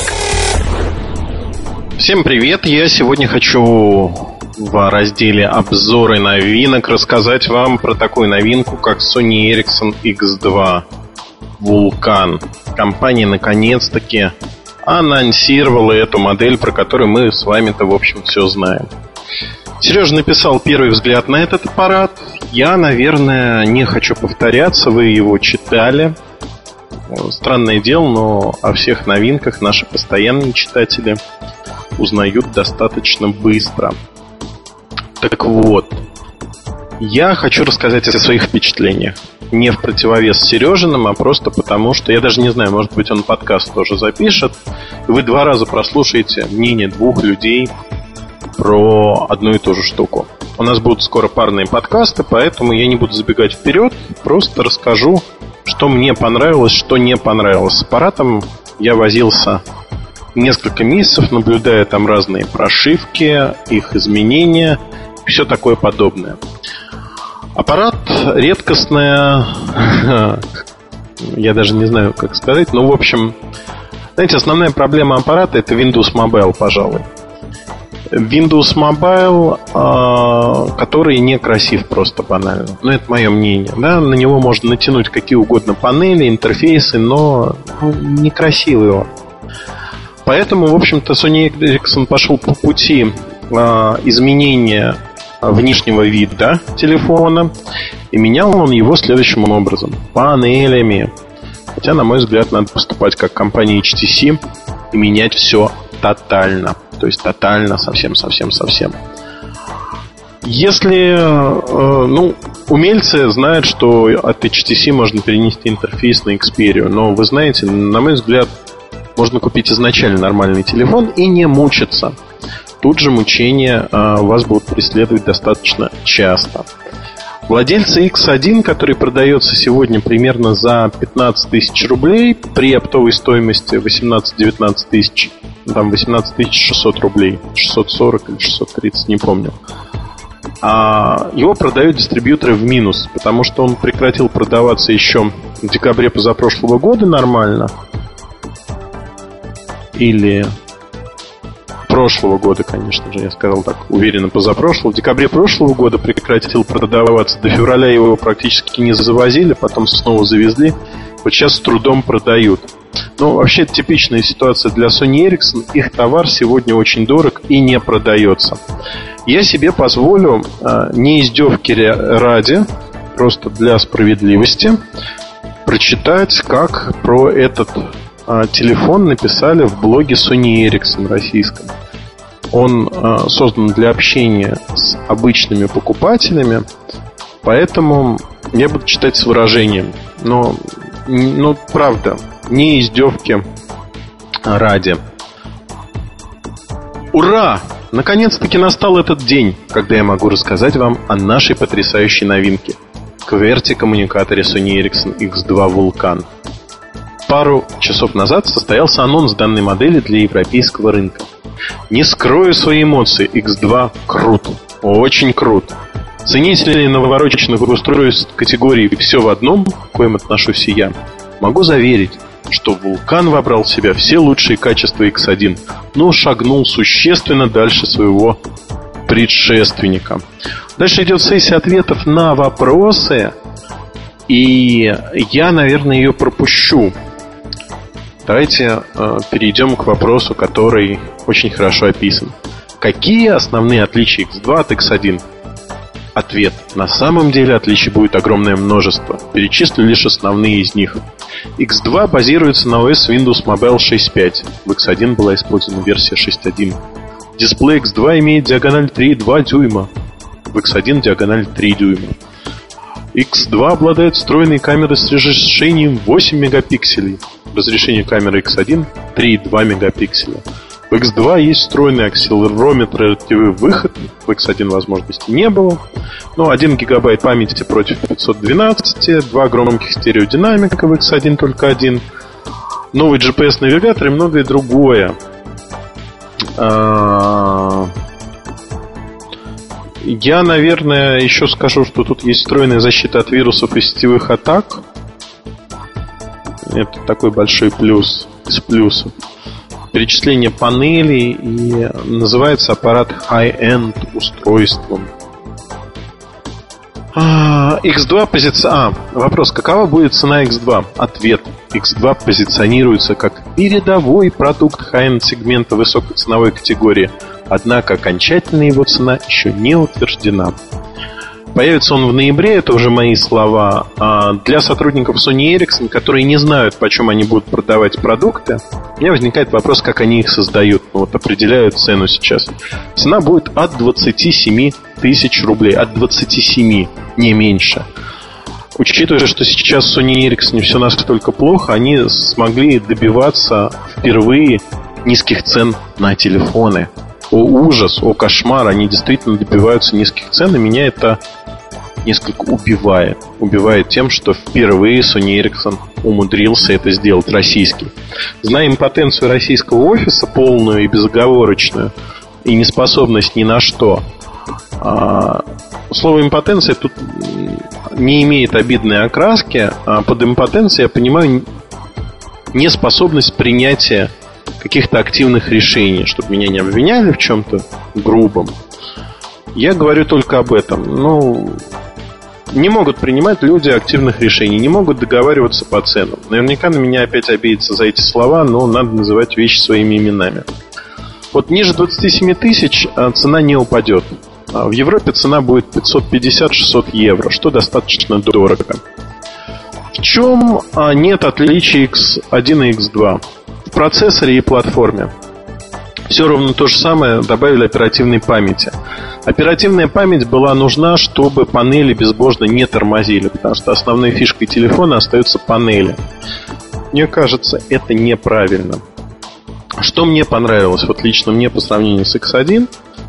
Всем привет! Я сегодня хочу в разделе «Обзоры новинок» рассказать вам про такую новинку, как Sony Ericsson X2 Vulcan. Компания наконец-таки анонсировала эту модель, про которую мы с вами-то, в общем, все знаем. Сережа написал первый взгляд на этот аппарат. Я, наверное, не хочу повторяться, вы его читали. Странное дело, но о всех новинках наши постоянные читатели узнают достаточно быстро. Так вот, я хочу рассказать о своих впечатлениях. Не в противовес Сережиным, а просто потому, что я даже не знаю, может быть, он подкаст тоже запишет, и вы 2 раза прослушаете мнение 2 людей про одну и ту же штуку. У нас будут скоро парные подкасты, поэтому я не буду забегать вперед, просто расскажу, что мне понравилось, что не понравилось. С аппаратом я возился несколько месяцев, наблюдая там разные прошивки, их изменения и все такое подобное. Аппарат редкостная, я даже не знаю, как сказать, но в общем, знаете, основная проблема аппарата — это Windows Mobile, пожалуй. Windows Mobile, который некрасив просто банально. Ну, это мое мнение. Да? На него можно натянуть какие угодно панели, интерфейсы, но некрасивый он. Поэтому, в общем-то, Sony Ericsson пошел по пути изменения внешнего вида телефона. И менял он его следующим образом. Панелями. Хотя, на мой взгляд, надо поступать как компания HTC и менять все тотально. То есть тотально, совсем. Если умельцы знают, что от HTC можно перенести интерфейс на Xperia, но вы знаете, на мой взгляд, можно купить изначально нормальный телефон и не мучиться. Тут же мучения вас будут преследовать достаточно часто. Владельцы X1, который продается сегодня примерно за 15 тысяч рублей, при оптовой стоимости 18-19 тысяч, там 18 600 рублей, 640 или 630, не помню. Его продают дистрибьюторы в минус, потому что он прекратил продаваться еще в декабре позапрошлого года нормально. Или прошлого года, конечно же, я сказал так уверенно, позапрошлого. В декабре прошлого года прекратил продаваться. До февраля его практически не завозили, потом снова завезли. Вот сейчас с трудом продают. Но вообще типичная ситуация для Sony Ericsson. Их товар сегодня очень дорог и не продается. Я себе позволю, не издевки ради, просто для справедливости, прочитать, как про этот телефон написали в блоге Sony Ericsson российском. Он создан для общения с обычными покупателями, поэтому я буду читать с выражением. Но правда, не издевки ради. Ура! Наконец-таки настал этот день, когда я могу рассказать вам о нашей потрясающей новинке — QWERTY-коммуникаторе Sony Ericsson X2 Vulcan. Пару часов назад состоялся анонс данной модели для европейского рынка. Не скрою свои эмоции, X2 крут, очень крут. Ценители навороченных устройств категории «все в одном», к коим отношусь и я, могу заверить, что Vulkan вобрал в себя все лучшие качества X1, но шагнул существенно дальше своего предшественника. Дальше идет сессия ответов на вопросы, и я, наверное, ее пропущу. Давайте перейдем к вопросу, который очень хорошо описан. Какие основные отличия X2 от X1? Ответ. На самом деле отличий будет огромное множество. Перечислю лишь основные из них. X2 базируется на OS Windows Mobile 6.5. В X1 была использована версия 6.1. Дисплей X2 имеет диагональ 3,2 дюйма. В X1 диагональ 3 дюйма. X2 обладает встроенной камерой с разрешением 8 мегапикселей. Разрешение камеры X1 3,2 мегапикселя. В X2 есть встроенный акселерометр и RTW выход. В X1 возможности не было. Но 1 гигабайт памяти против 512, 2 громких стереодинамика, в X1 только один. Новый GPS-навигатор и многое другое. Я, наверное, еще скажу, что тут есть встроенная защита от вирусов и сетевых атак. Это такой большой плюс из плюсов. Перечисление панелей, и называется аппарат high-end устройством. X2 вопрос, какова будет цена X2? Ответ. X2 позиционируется как передовой продукт high-end сегмента высокой ценовой категории. Однако окончательная его цена еще не утверждена. Появится он в ноябре, это уже мои слова. Для сотрудников Sony Ericsson, которые не знают, почем они будут продавать продукты, у меня возникает вопрос, как они их создают. Определяют цену сейчас. Цена будет от 27 тысяч рублей. От 27, не меньше. Учитывая, что сейчас Sony Ericsson не все настолько плохо, они смогли добиваться впервые низких цен на телефоны. О ужас, о кошмар, они действительно добиваются низких цен, и меня это несколько убивает. Убивает тем, что впервые Sony Ericsson умудрился это сделать, российский. Зная импотенцию российского офиса, полную и безоговорочную, и неспособность ни на что, слово импотенция тут не имеет обидной окраски. Под импотенцией я понимаю неспособность принятия каких-то активных решений, чтобы меня не обвиняли в чем-то грубом. Я говорю только об этом. Не могут принимать люди активных решений, не могут договариваться по ценам. Наверняка на меня опять обидятся за эти слова, но надо называть вещи своими именами. Ниже 27 тысяч цена не упадет. В Европе цена будет 550-600 евро, что достаточно дорого. В чем нет отличий X1 и X2? В процессоре и платформе. Все ровно то же самое, добавили оперативной памяти. Оперативная память была нужна, чтобы панели безбожно не тормозили, потому что основной фишкой телефона остаются панели. Мне кажется, это неправильно. Что мне понравилось, лично мне по сравнению с X1,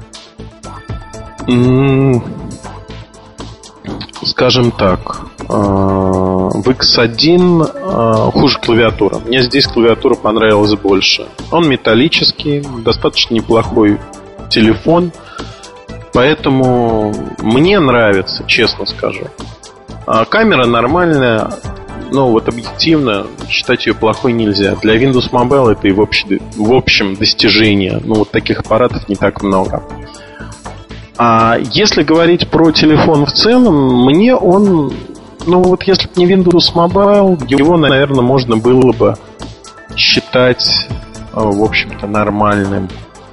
скажем так, в X1 хуже клавиатура. Мне здесь клавиатура понравилась больше. Он металлический, достаточно неплохой телефон, поэтому мне нравится, честно скажу. Камера нормальная, но объективно считать ее плохой нельзя. Для Windows Mobile это и в общем достижение. Таких аппаратов не так много. А если говорить про телефон в целом, мне он... если бы не Windows Mobile, его, наверное, можно было бы считать, в общем-то, нормальным.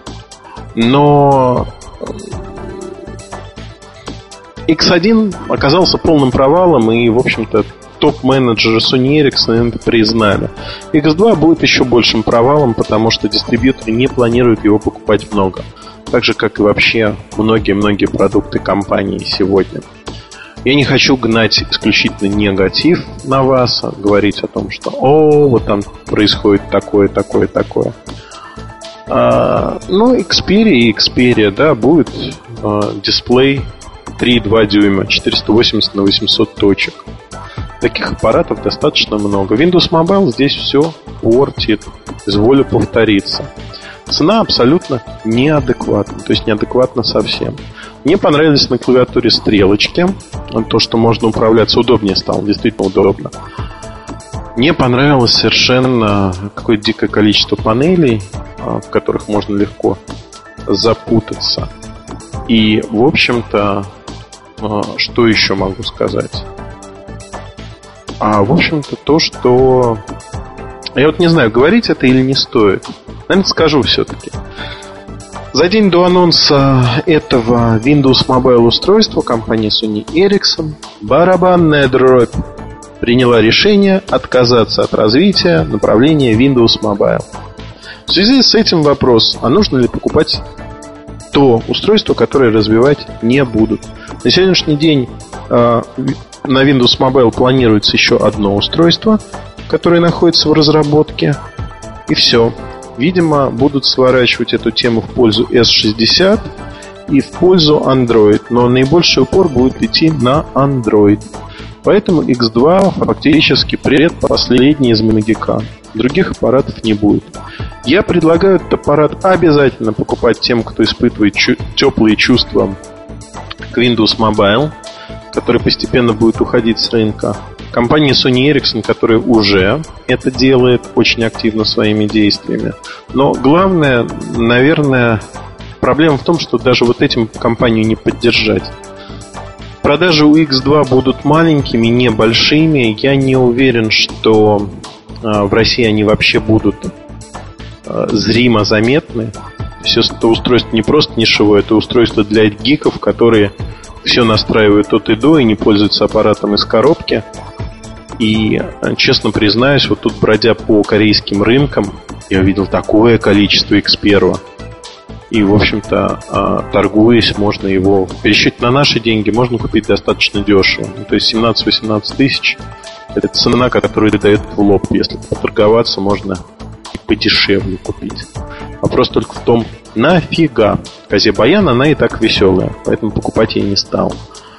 Но X1 оказался полным провалом, и, в общем-то, топ-менеджеры Sony Ericsson это признали. X2 будет еще большим провалом, потому что дистрибьюторы не планируют его покупать много. Так же, как и вообще многие-многие продукты компании сегодня. Я не хочу гнать исключительно негатив на вас, говорить о том, что там происходит такое. Xperia, да, будет дисплей 3,2 дюйма, 480 на 800 точек. Таких аппаратов достаточно много. Windows Mobile здесь все портит, изволю повториться. Цена абсолютно неадекватна, то есть неадекватна совсем. Мне понравились на клавиатуре стрелочки. То, что можно управляться, удобнее стало, действительно удобно. Мне понравилось совершенно какое-то дикое количество панелей, в которых можно легко запутаться. И, в общем-то, что еще могу сказать? В общем-то, то, что... Я вот не знаю, говорить это или не стоит. Наверное, скажу все-таки. За день до анонса этого Windows Mobile устройства компания Sony Ericsson, барабанная дробь, приняла решение отказаться от развития направления Windows Mobile. В связи с этим вопрос, а нужно ли покупать то устройство, которое развивать не будут. На сегодняшний день на Windows Mobile планируется еще одно устройство, которое находится в разработке. И все. Видимо, будут сворачивать эту тему в пользу S60 и в пользу Android. Но наибольший упор будет идти на Android. Поэтому X2 фактически предпоследний из магикан. Других аппаратов не будет. Я предлагаю этот аппарат обязательно покупать тем, кто испытывает теплые чувства к Windows Mobile, который постепенно будет уходить с рынка. Компания Sony Ericsson, которая уже это делает очень активно своими действиями. Но главное, наверное, проблема в том, что даже вот этим компанию не поддержать. Продажи у X2 будут маленькими, небольшими. Я не уверен, что в России они вообще будут зримо заметны. Все это устройство не просто нишевое, это устройство для гиков, которые все настраивают от и до и не пользуются аппаратом из коробки. И, честно признаюсь, вот тут, бродя по корейским рынкам, я увидел такое количество X1. И, в общем-то, торгуясь, можно его в пересчете на наши деньги можно купить достаточно дешево. То есть 17-18 тысяч – это цена, которую дает в лоб. Если поторговаться, можно и подешевле купить. Вопрос только в том, нафига. Казе-баян, она и так веселая, поэтому покупать я не стал.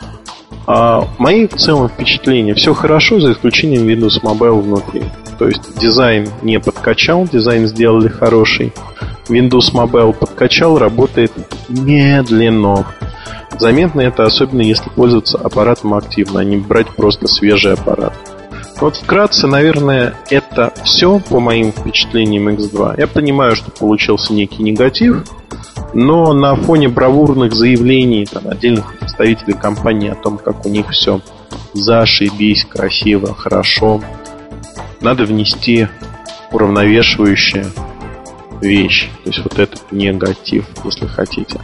Мои в целом впечатления: все хорошо, за исключением Windows Mobile внутри. То есть дизайн не подкачал, дизайн сделали хороший. Windows Mobile подкачал, работает медленно. Заметно это особенно если пользоваться аппаратом активно, а не брать просто свежий аппарат. Вот вкратце, наверное, это все по моим впечатлениям X2. Я понимаю, что получился некий негатив, но на фоне бравурных заявлений отдельных представителей компании о том, как у них все зашибись, красиво, хорошо, надо внести уравновешивающую вещь. То есть вот этот негатив, если хотите.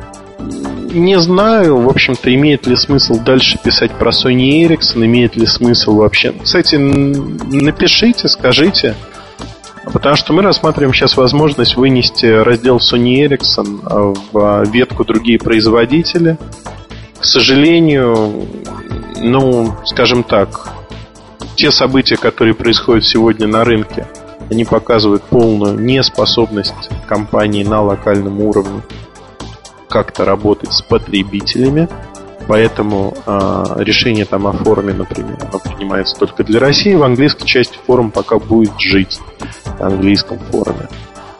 Не знаю, в общем-то, имеет ли смысл дальше писать про Sony Ericsson, имеет ли смысл вообще. Кстати, напишите, скажите. Потому что мы рассматриваем сейчас возможность вынести раздел Sony Ericsson в ветку другие производители. К сожалению, скажем так, те события, которые происходят сегодня на рынке, они показывают полную неспособность компании на локальном уровне как-то работать с потребителями. Поэтому решение там о форуме, например, оно принимается только для России. В английской части форум пока будет жить. В английском форуме.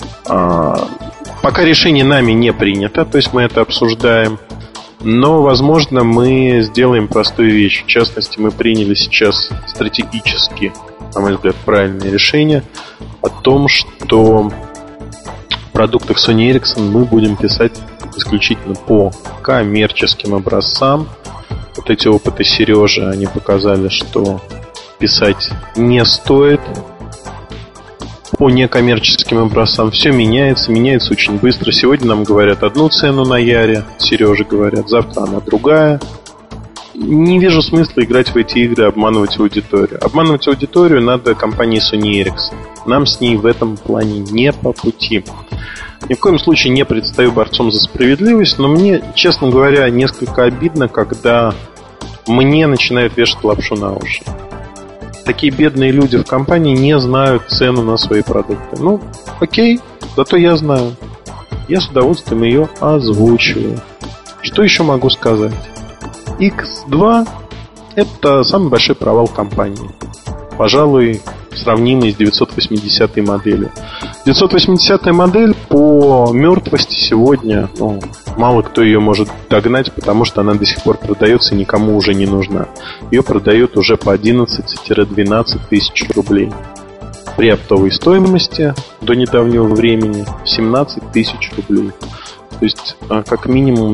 Пока решение нами не принято, то есть мы это обсуждаем. Но, возможно, мы сделаем простую вещь. В частности, мы приняли сейчас стратегически, на мой взгляд, правильное решение о том, что в продуктах Sony Ericsson мы будем писать исключительно по коммерческим образцам. Вот эти опыты Сережи, они показали, что писать не стоит по некоммерческим образцам. Все меняется очень быстро. Сегодня нам говорят одну цену на Яре, Сереже говорят, завтра она другая. Не вижу смысла играть в эти игры, обманывать аудиторию. Обманывать аудиторию надо компании Sony Ericsson. Нам с ней в этом плане не по пути. Ни в коем случае не предстаю борцом за справедливость, но мне, честно говоря, несколько обидно, когда мне начинают вешать лапшу на уши. Такие бедные люди в компании не знают цену на свои продукты. Окей, зато я знаю. Я с удовольствием ее озвучиваю. Что еще могу сказать? X2 – это самый большой провал компании. Пожалуй, сравнимый с 980-й моделью. 980-я модель по мертвости сегодня, мало кто ее может догнать, потому что она до сих пор продается и никому уже не нужна. Ее продают уже по 11-12 тысяч рублей. При оптовой стоимости до недавнего времени 17 тысяч рублей. То есть как минимум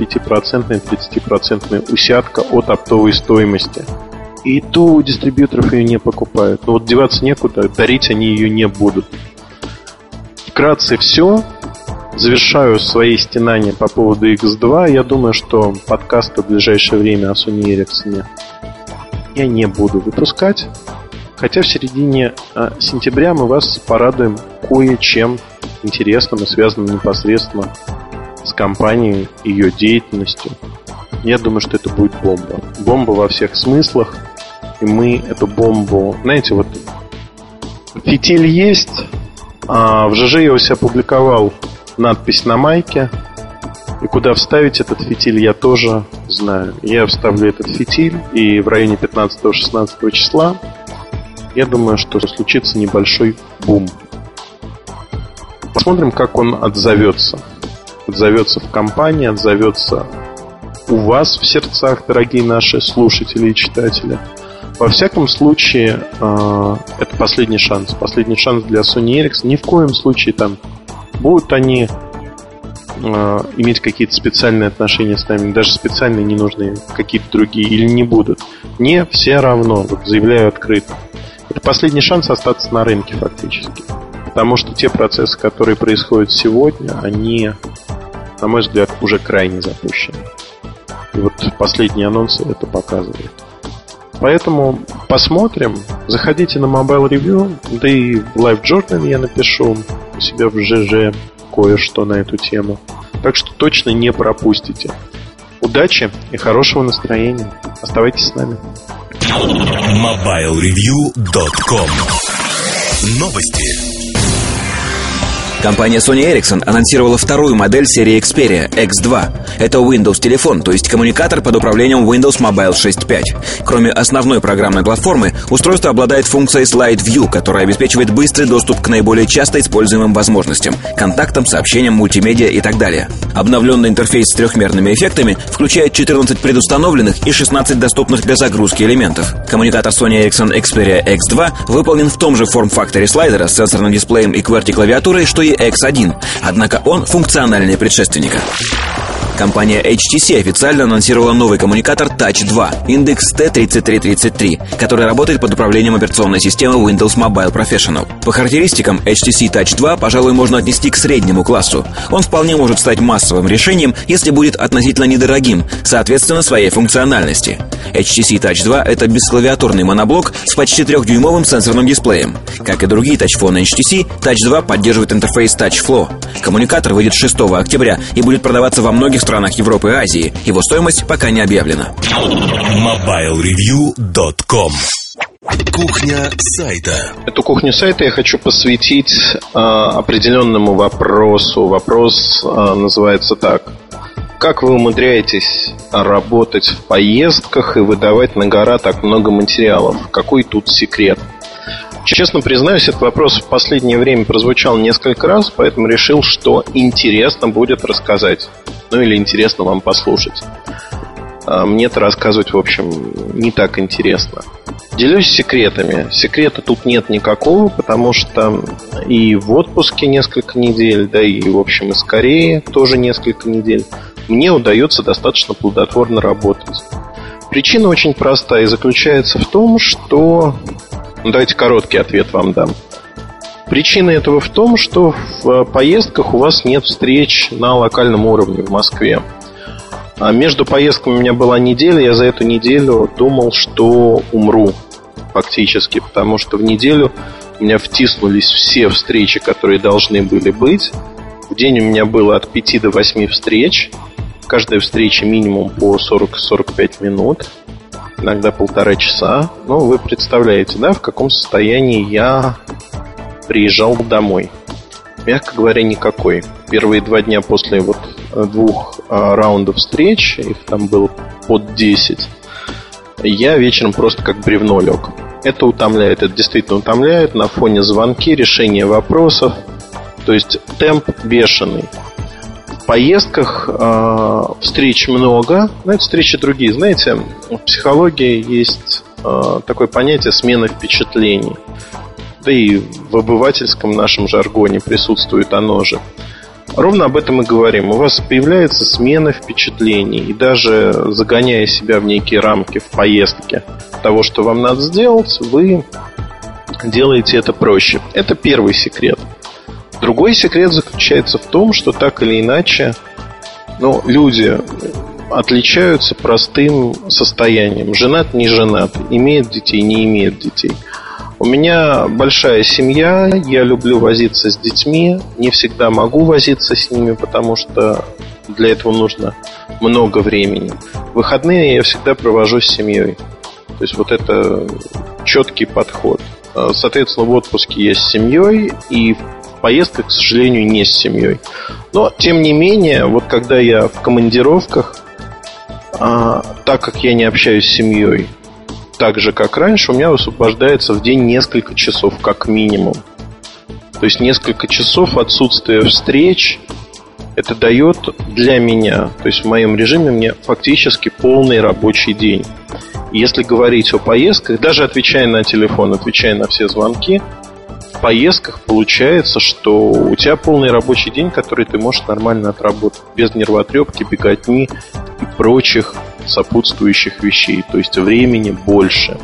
25%-30% усядка от оптовой стоимости. И то у дистрибьюторов ее не покупают. Но вот деваться некуда, дарить они ее не будут. Вкратце все. Завершаю свои стенания по поводу X2. Я думаю, что подкаста в ближайшее время о Sony Ericsson я не буду выпускать. Хотя в середине сентября мы вас порадуем кое-чем интересным и связанным непосредственно с компанией, ее деятельностью. Я думаю, что это будет бомба. Бомба во всех смыслах. И мы эту бомбу... Знаете, вот фитиль есть... В ЖЖ я у себя опубликовал надпись на майке. И куда вставить этот фитиль, я тоже знаю. Я вставлю этот фитиль, и в районе 15-16 числа я думаю, что случится небольшой бум. Посмотрим, как он отзовется. Отзовется в компании, отзовется у вас в сердцах, дорогие наши слушатели и читатели. Во всяком случае, это последний шанс. Последний шанс для Sony Ericsson. Ни в коем случае там будут они иметь какие-то специальные отношения с нами, даже специальные не нужны, какие-то другие, или не будут. Мне все равно, вот заявляю открыто. Это последний шанс остаться на рынке фактически. Потому что те процессы, которые происходят сегодня, они, на мой взгляд, уже крайне запущены. И вот последние анонсы это показывают. Поэтому посмотрим. Заходите на Mobile Review, да и в Live Journal я напишу у себя в ЖЖ кое-что на эту тему. Так что точно не пропустите. Удачи и хорошего настроения. Оставайтесь с нами. MobileReview.com. Новости. Компания Sony Ericsson анонсировала вторую модель серии Xperia X2. Это Windows-телефон, то есть коммуникатор под управлением Windows Mobile 6.5. Кроме основной программной платформы, устройство обладает функцией Slide View, которая обеспечивает быстрый доступ к наиболее часто используемым возможностям – контактам, сообщениям, мультимедиа и так далее. Обновленный интерфейс с трехмерными эффектами включает 14 предустановленных и 16 доступных для загрузки элементов. Коммуникатор Sony Ericsson Xperia X2 выполнен в том же форм-факторе слайдера с сенсорным дисплеем и QWERTY-клавиатурой, что и X1, однако он функциональнее предшественника. Компания HTC официально анонсировала новый коммуникатор Touch 2, индекс T3333, который работает под управлением операционной системы Windows Mobile Professional. По характеристикам HTC Touch 2, пожалуй, можно отнести к среднему классу. Он вполне может стать массовым решением, если будет относительно недорогим, соответственно своей функциональности. HTC Touch 2 — это бесклавиатурный моноблок с почти 3-дюймовым сенсорным дисплеем. Как и другие тачфоны HTC, Touch 2 поддерживает интерфейс Touch Flow. Коммуникатор выйдет 6 октября и будет продаваться во многих странах Европы и Азии. Его стоимость пока не объявлена. MobileReview.com. Кухня сайта. Эту кухню сайта я хочу посвятить определенному вопросу. Вопрос называется так: как вы умудряетесь работать в поездках и выдавать на гора так много материалов? Какой тут секрет? Честно признаюсь, этот вопрос в последнее время прозвучал несколько раз, поэтому решил, что интересно будет рассказать. Ну или интересно вам послушать. Мне-то рассказывать, в общем, не так интересно. Делюсь секретами. Секрета тут нет никакого, потому что и в отпуске несколько недель, да и, в общем, и скорее тоже несколько недель, мне удается достаточно плодотворно работать. Причина очень простая и заключается в том, что... давайте короткий ответ вам дам. Причина этого в том, что в поездках у вас нет встреч на локальном уровне в Москве. А между поездками у меня была неделя. Я за эту неделю думал, что умру фактически, потому что в неделю у меня втиснулись все встречи, которые должны были быть. В день у меня было от 5 до 8 встреч. Каждая встреча минимум по 40-45 минут. Иногда 1,5 часа. Ну, вы представляете, да, в каком состоянии я приезжал домой. Мягко говоря, никакой. Первые 2 дня после 2 раундов встреч, их там было под 10, я вечером просто как бревно лег. Это утомляет, это действительно утомляет. На фоне звонки, решения вопросов, То есть темп бешеный. В поездках встреч много, но это встречи другие. Знаете, в психологии есть такое понятие смена впечатлений. Да и в обывательском нашем жаргоне присутствует оно же. Ровно об этом и говорим. У вас появляется смена впечатлений. И даже загоняя себя в некие рамки в поездке того, что вам надо сделать, вы делаете это проще. Это первый секрет. Другой секрет заключается в том, что так или иначе, люди отличаются простым состоянием. Женат, не женат, имеет детей, не имеет детей. У меня большая семья, я люблю возиться с детьми. Не всегда могу возиться с ними, потому что для этого нужно много времени. Выходные я всегда провожу с семьей. То есть вот это четкий подход. Соответственно, в отпуске я с семьей, и в поездках, к сожалению, не с семьей. Но, тем не менее, вот когда я в командировках, так как я не общаюсь с семьей так же, как раньше, у меня высвобождается в день несколько часов, как минимум. То есть несколько часов отсутствия встреч. Это дает для меня, то есть в моем режиме, мне фактически полный рабочий день. Если говорить о поездках, даже отвечая на телефон, отвечая на все звонки, в поездках получается, что у тебя полный рабочий день, который ты можешь нормально отработать, без нервотрепки, беготни и прочих сопутствующих вещей. То есть времени больше.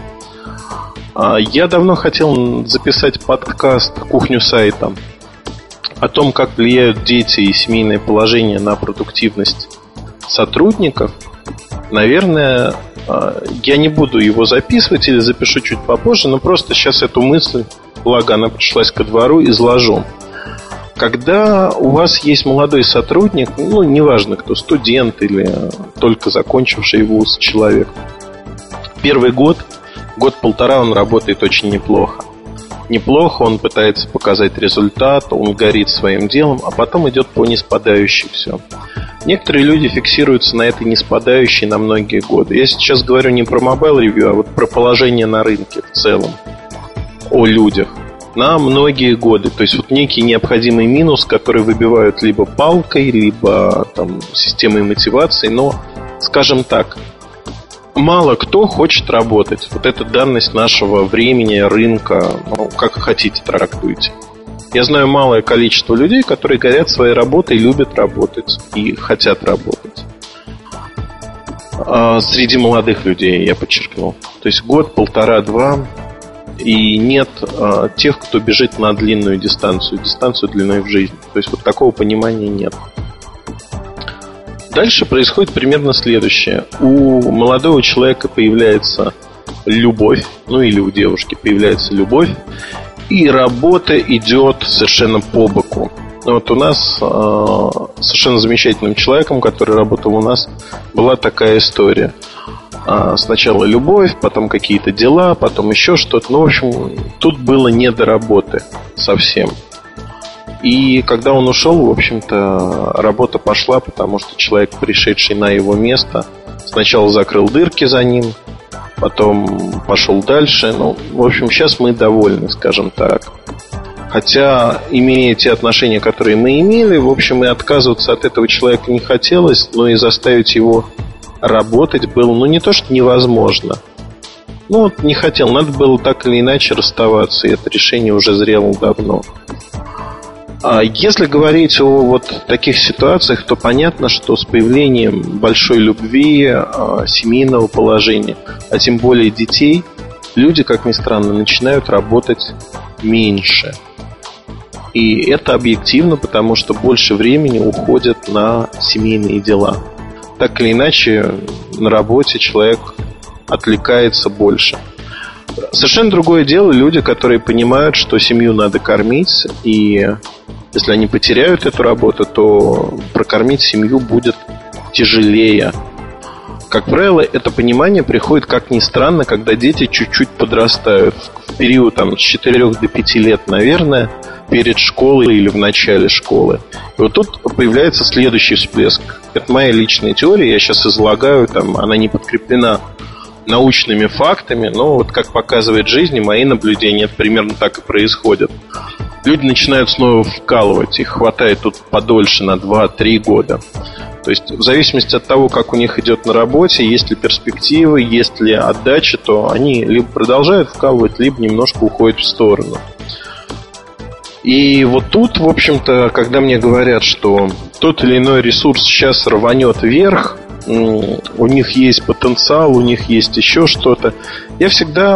Я давно хотел записать подкаст «Кухню сайта» о том, как влияют дети и семейное положение на продуктивность сотрудников. Наверное, я не буду его записывать или запишу чуть попозже, но просто сейчас эту мысль, благо она пришлась ко двору, изложу. Когда у вас есть молодой сотрудник, неважно кто, студент или только закончивший вуз человек, первый год-полтора он работает очень неплохо. Он пытается показать результат, он горит своим делом, а потом идет по ниспадающей все. Некоторые люди фиксируются на этой ниспадающей на многие годы. Я сейчас говорю не про Mobile Review, а вот про положение на рынке в целом, о людях на многие годы. То есть вот некий необходимый минус, который выбивают либо палкой, либо системой мотивации. Но, скажем так, мало кто хочет работать. Вот это данность нашего времени, рынка, как хотите трактуйте. Я знаю малое количество людей, которые горят своей работой, любят работать и хотят работать. Среди молодых людей, я подчеркнул. То есть год, полтора, два. И нет тех, кто бежит на длинную дистанцию длиной в жизнь. То есть вот такого понимания нет. Дальше происходит примерно следующее. У молодого человека появляется любовь, или у девушки появляется любовь, и работа идет совершенно по боку. Вот у нас совершенно замечательным человеком, который работал у нас, была такая история. Сначала любовь, потом какие-то дела, потом еще что-то. В общем, тут было не до работы совсем. И когда он ушел, в общем-то, работа пошла, потому что человек, пришедший на его место, сначала закрыл дырки за ним, потом пошел дальше. В общем, сейчас мы довольны, скажем так. Хотя, имея те отношения, которые мы имели, в общем, и отказываться от этого человека не хотелось, но и заставить его работать было, не то что невозможно. Не хотел, надо было так или иначе расставаться, и это решение уже зрело давно. Если говорить о таких ситуациях, то понятно, что с появлением большой любви, семейного положения, а тем более детей, люди, как ни странно, начинают работать меньше. И это объективно, потому что больше времени уходит на семейные дела. Так или иначе, на работе человек отвлекается больше. Совершенно другое дело люди, которые понимают, что семью надо кормить, и если они потеряют эту работу, то прокормить семью будет тяжелее. Как правило, это понимание приходит, как ни странно, когда дети чуть-чуть подрастают. В период с 4 до 5 лет, наверное, перед школой или в начале школы. И вот тут появляется следующий всплеск. Это моя личная теория, я сейчас излагаю, она не подкреплена научными фактами, но как показывает жизнь и мои наблюдения, это примерно так и происходит. люди начинают снова вкалывать. Их хватает тут подольше, на 2-3 года. То есть в зависимости от того, как у них идет на работе, есть ли перспективы, есть ли отдача, то они либо продолжают вкалывать, либо немножко уходят в сторону. И вот тут, в общем-то, когда мне говорят, что тот или иной ресурс сейчас рванет вверх, у них есть потенциал, у них есть еще что-то, я всегда...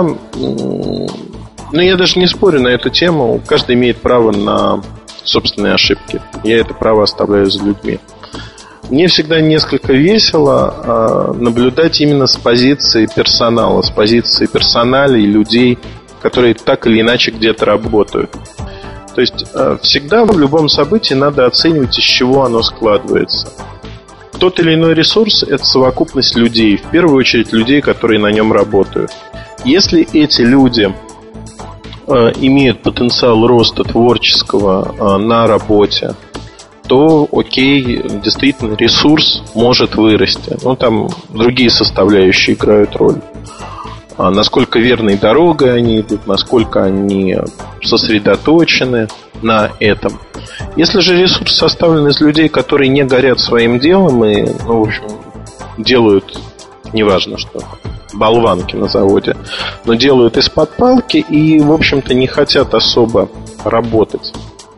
я даже не спорю на эту тему. Каждый имеет право на собственные ошибки. Я это право оставляю за людьми. Мне всегда несколько весело наблюдать именно с позиции персонала, с позиции персонала и людей, которые так или иначе где-то работают. То есть всегда в любом событии надо оценивать, из чего оно складывается. Тот или иной ресурс – это совокупность людей, в первую очередь людей, которые на нем работают. Если эти люди имеют потенциал роста творческого на работе, то окей, действительно ресурс может вырасти. Там другие составляющие играют роль. Насколько верной дорогой они идут, насколько они сосредоточены на этом. Если же ресурс составлен из людей, которые не горят своим делом и, в общем, делают, неважно что, болванки на заводе, но делают из-под палки и, в общем-то, не хотят особо работать,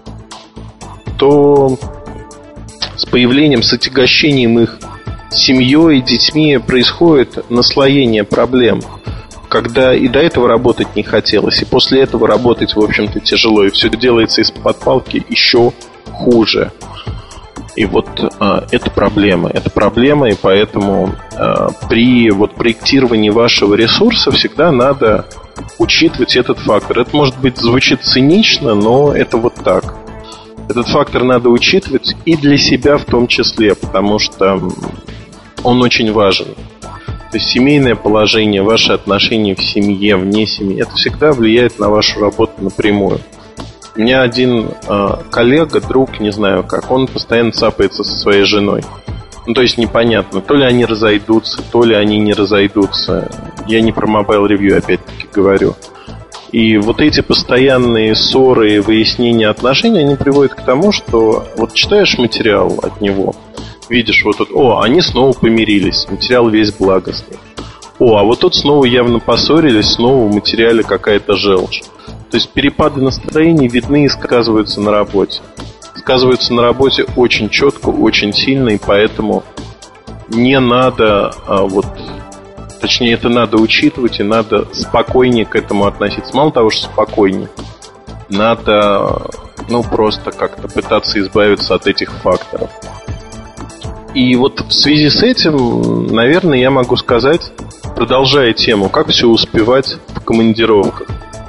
то с появлением, с отягощением их семьей и детьми происходит наслоение проблем, когда и до этого работать не хотелось, и после этого работать, в общем-то, тяжело, и все делается из-под палки еще хуже. И вот это проблема, и поэтому при проектировании вашего ресурса всегда надо учитывать этот фактор. Это, может быть, звучит цинично, но это вот так. Этот фактор надо учитывать и для себя в том числе, потому что он очень важен. То есть семейное положение, ваши отношения в семье, вне семьи, это всегда влияет на вашу работу напрямую. У меня один коллега, друг, не знаю как, он постоянно цапается со своей женой. То есть непонятно, то ли они разойдутся, то ли они не разойдутся. Я не про Mobile Review опять-таки говорю. И вот эти постоянные ссоры и выяснения отношений, они приводят к тому, что вот читаешь материал от него, видишь вот тут, они снова помирились, материал весь благостный. А вот тут снова явно поссорились, снова в материале какая-то желчь. То есть перепады настроений видны и сказываются на работе. Сказываются на работе очень четко, очень сильно, и поэтому не надо, точнее, это надо учитывать, и надо спокойнее к этому относиться. Мало того, что спокойнее, надо, просто как-то пытаться избавиться от этих факторов. И вот в связи с этим, наверное, я могу сказать, продолжая тему, как все успевать в командировках.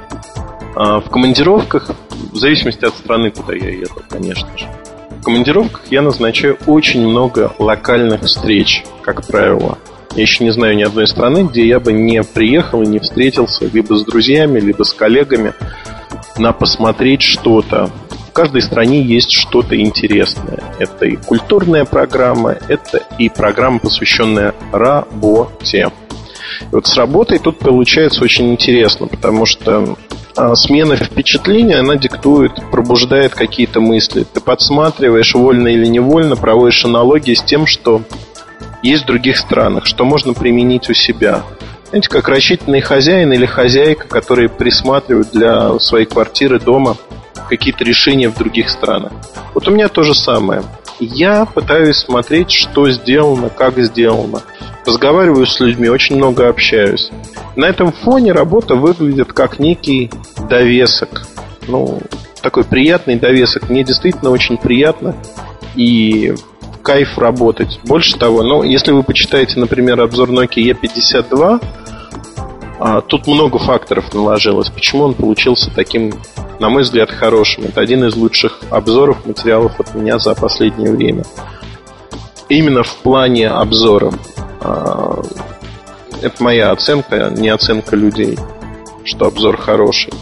В командировках, в зависимости от страны, куда я еду, конечно же, в командировках я назначаю очень много локальных встреч, как правило. Я еще не знаю ни одной страны, где я бы не приехал и не встретился либо с друзьями, либо с коллегами на посмотреть что-то. В каждой стране есть что-то интересное. Это и культурная программа, это и программа, посвященная работе. И вот с работой тут получается очень интересно, потому что смена впечатления, она диктует, пробуждает какие-то мысли. Ты подсматриваешь, вольно или невольно, проводишь аналогии с тем, что есть в других странах, что можно применить у себя. Знаете, как рачительный хозяин или хозяйка, которые присматривают для своей квартиры, дома какие-то решения в других странах. Вот у меня то же самое. Я пытаюсь смотреть, что сделано, как сделано. Разговариваю с людьми, очень много общаюсь. На этом фоне работа выглядит как некий довесок. Такой приятный довесок. Мне действительно очень приятно и кайф работать. Больше того, если вы почитаете, например, обзор Nokia E52, тут много факторов наложилось. Почему он получился таким, на мой взгляд, хорошим? Это один из лучших обзоров, материалов от меня за последнее время. Именно в плане обзора. Это моя оценка, не оценка людей, что обзор хороший.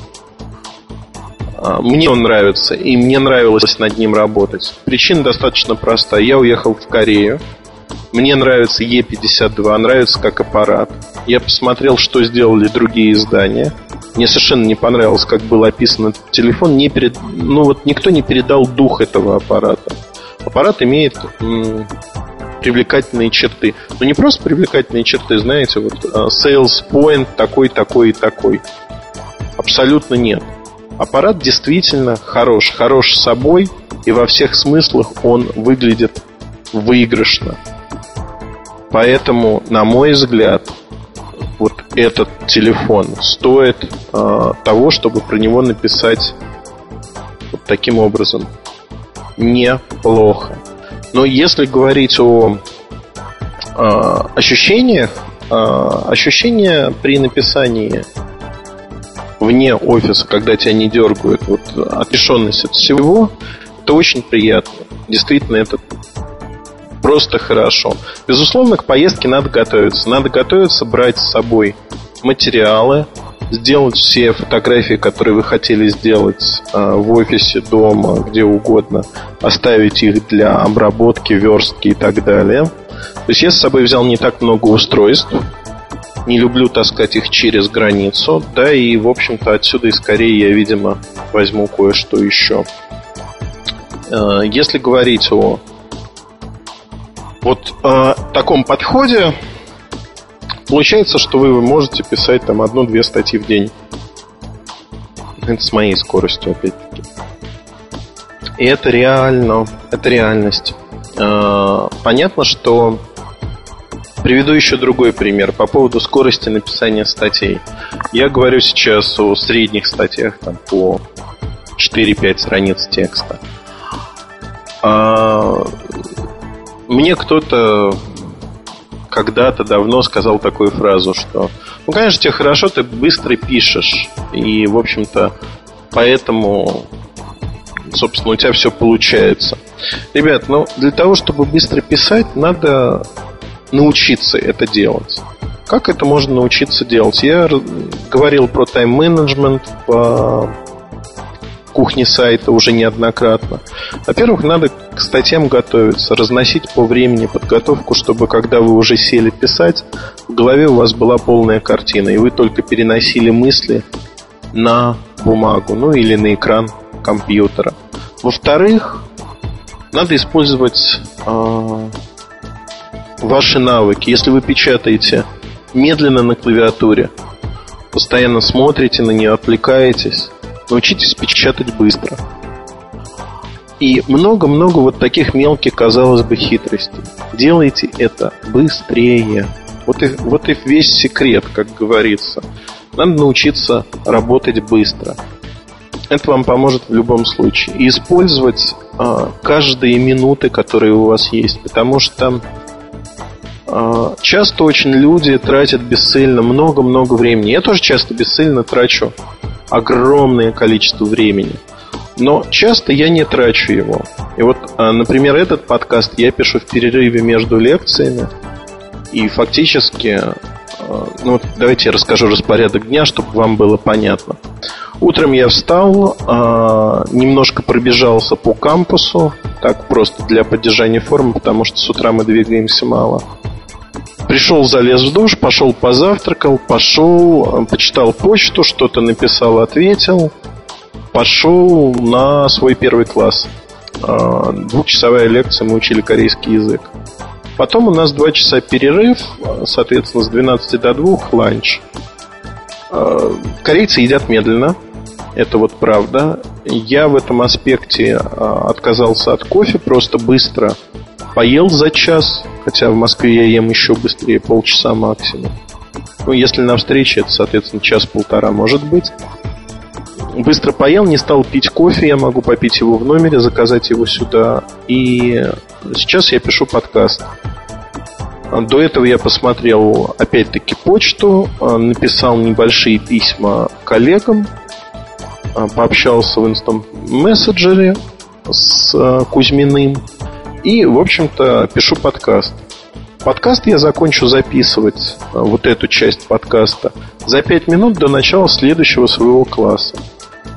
Мне он нравится, и мне нравилось над ним работать. Причина достаточно простая. Я уехал в Корею, Мне нравится E52, нравится как аппарат. Я посмотрел, что сделали другие издания. Мне совершенно не понравилось, как был описан этот телефон. Никто не передал дух этого аппарата. Аппарат имеет привлекательные черты. Но не просто привлекательные черты, знаете, вот sales point такой, такой и такой. Абсолютно нет. Аппарат действительно хорош собой, и во всех смыслах он выглядит выигрышно. Поэтому, на мой взгляд, вот этот телефон стоит того, чтобы про него написать вот таким образом. Неплохо. Но если говорить о ощущениях, ощущения при написании вне офиса, когда тебя не дергают, вот отрешенность от всего, это очень приятно. Действительно, это просто хорошо. Безусловно, к поездке надо готовиться. Надо готовиться, брать с собой материалы, сделать все фотографии, которые вы хотели сделать в офисе, дома, где угодно, оставить их для обработки, верстки и так далее. То есть я с собой взял не так много устройств. Не люблю таскать их через границу. Да, и, в общем-то, отсюда из Кореи я, видимо, возьму кое-что еще. Если говорить о таком подходе, получается, что вы можете писать там 1-2 статьи в день. Это с моей скоростью, опять-таки. И это реально. Это реальность. Понятно, что... Приведу еще другой пример по поводу скорости написания статей. Я говорю сейчас о средних статьях там, по 4-5 страниц текста. Мне кто-то когда-то давно сказал такую фразу, что конечно, тебе хорошо, ты быстро пишешь. И, в общем-то, поэтому, собственно, у тебя все получается. Ребят, для того, чтобы быстро писать, надо научиться это делать. Как это можно научиться делать? Я говорил про тайм-менеджмент по кухне сайта уже неоднократно. Во-первых, надо к статьям готовиться, разносить по времени подготовку, чтобы когда вы уже сели писать, в голове у вас была полная картина, и вы только переносили мысли на бумагу, или на экран компьютера. Во-вторых, надо использовать ваши навыки. Если вы печатаете медленно на клавиатуре, постоянно смотрите на нее, отвлекаетесь, научитесь печатать быстро. И много-много вот таких мелких, казалось бы, хитростей. Делайте это быстрее. Вот и весь секрет, как говорится. Надо научиться работать быстро. Это вам поможет в любом случае. И использовать каждые минуты, которые у вас есть. Потому что часто очень люди тратят бесцельно много-много времени. Я тоже часто бесцельно трачу огромное количество времени. Но часто я не трачу его. И вот, например, этот подкаст я пишу в перерыве между лекциями. И фактически, давайте я расскажу распорядок дня, чтобы вам было понятно. Утром я встал, немножко пробежался по кампусу. Так просто для поддержания формы, потому что с утра мы двигаемся мало. Пришел, залез в душ, пошел позавтракал, почитал почту, что-то написал, ответил. Пошел на свой первый класс. 2-часовая лекция, мы учили корейский язык. Потом у нас 2 часа перерыв, соответственно, с 12 до 2 ланч. Корейцы едят медленно, это вот правда. Я в этом аспекте отказался от кофе, просто быстро поел за час. Хотя в Москве я ем еще быстрее, полчаса максимум. Если на встрече, это, соответственно, час-полтора может быть. Быстро поел, не стал пить кофе. Я могу попить его в номере, заказать его сюда. И сейчас я пишу подкаст. До этого я посмотрел, опять-таки, почту, написал небольшие письма коллегам, пообщался в инстаграм-мессенджере с Кузьминым. И, в общем-то, пишу подкаст. Подкаст я закончу записывать, вот эту часть подкаста, за 5 минут до начала следующего своего класса.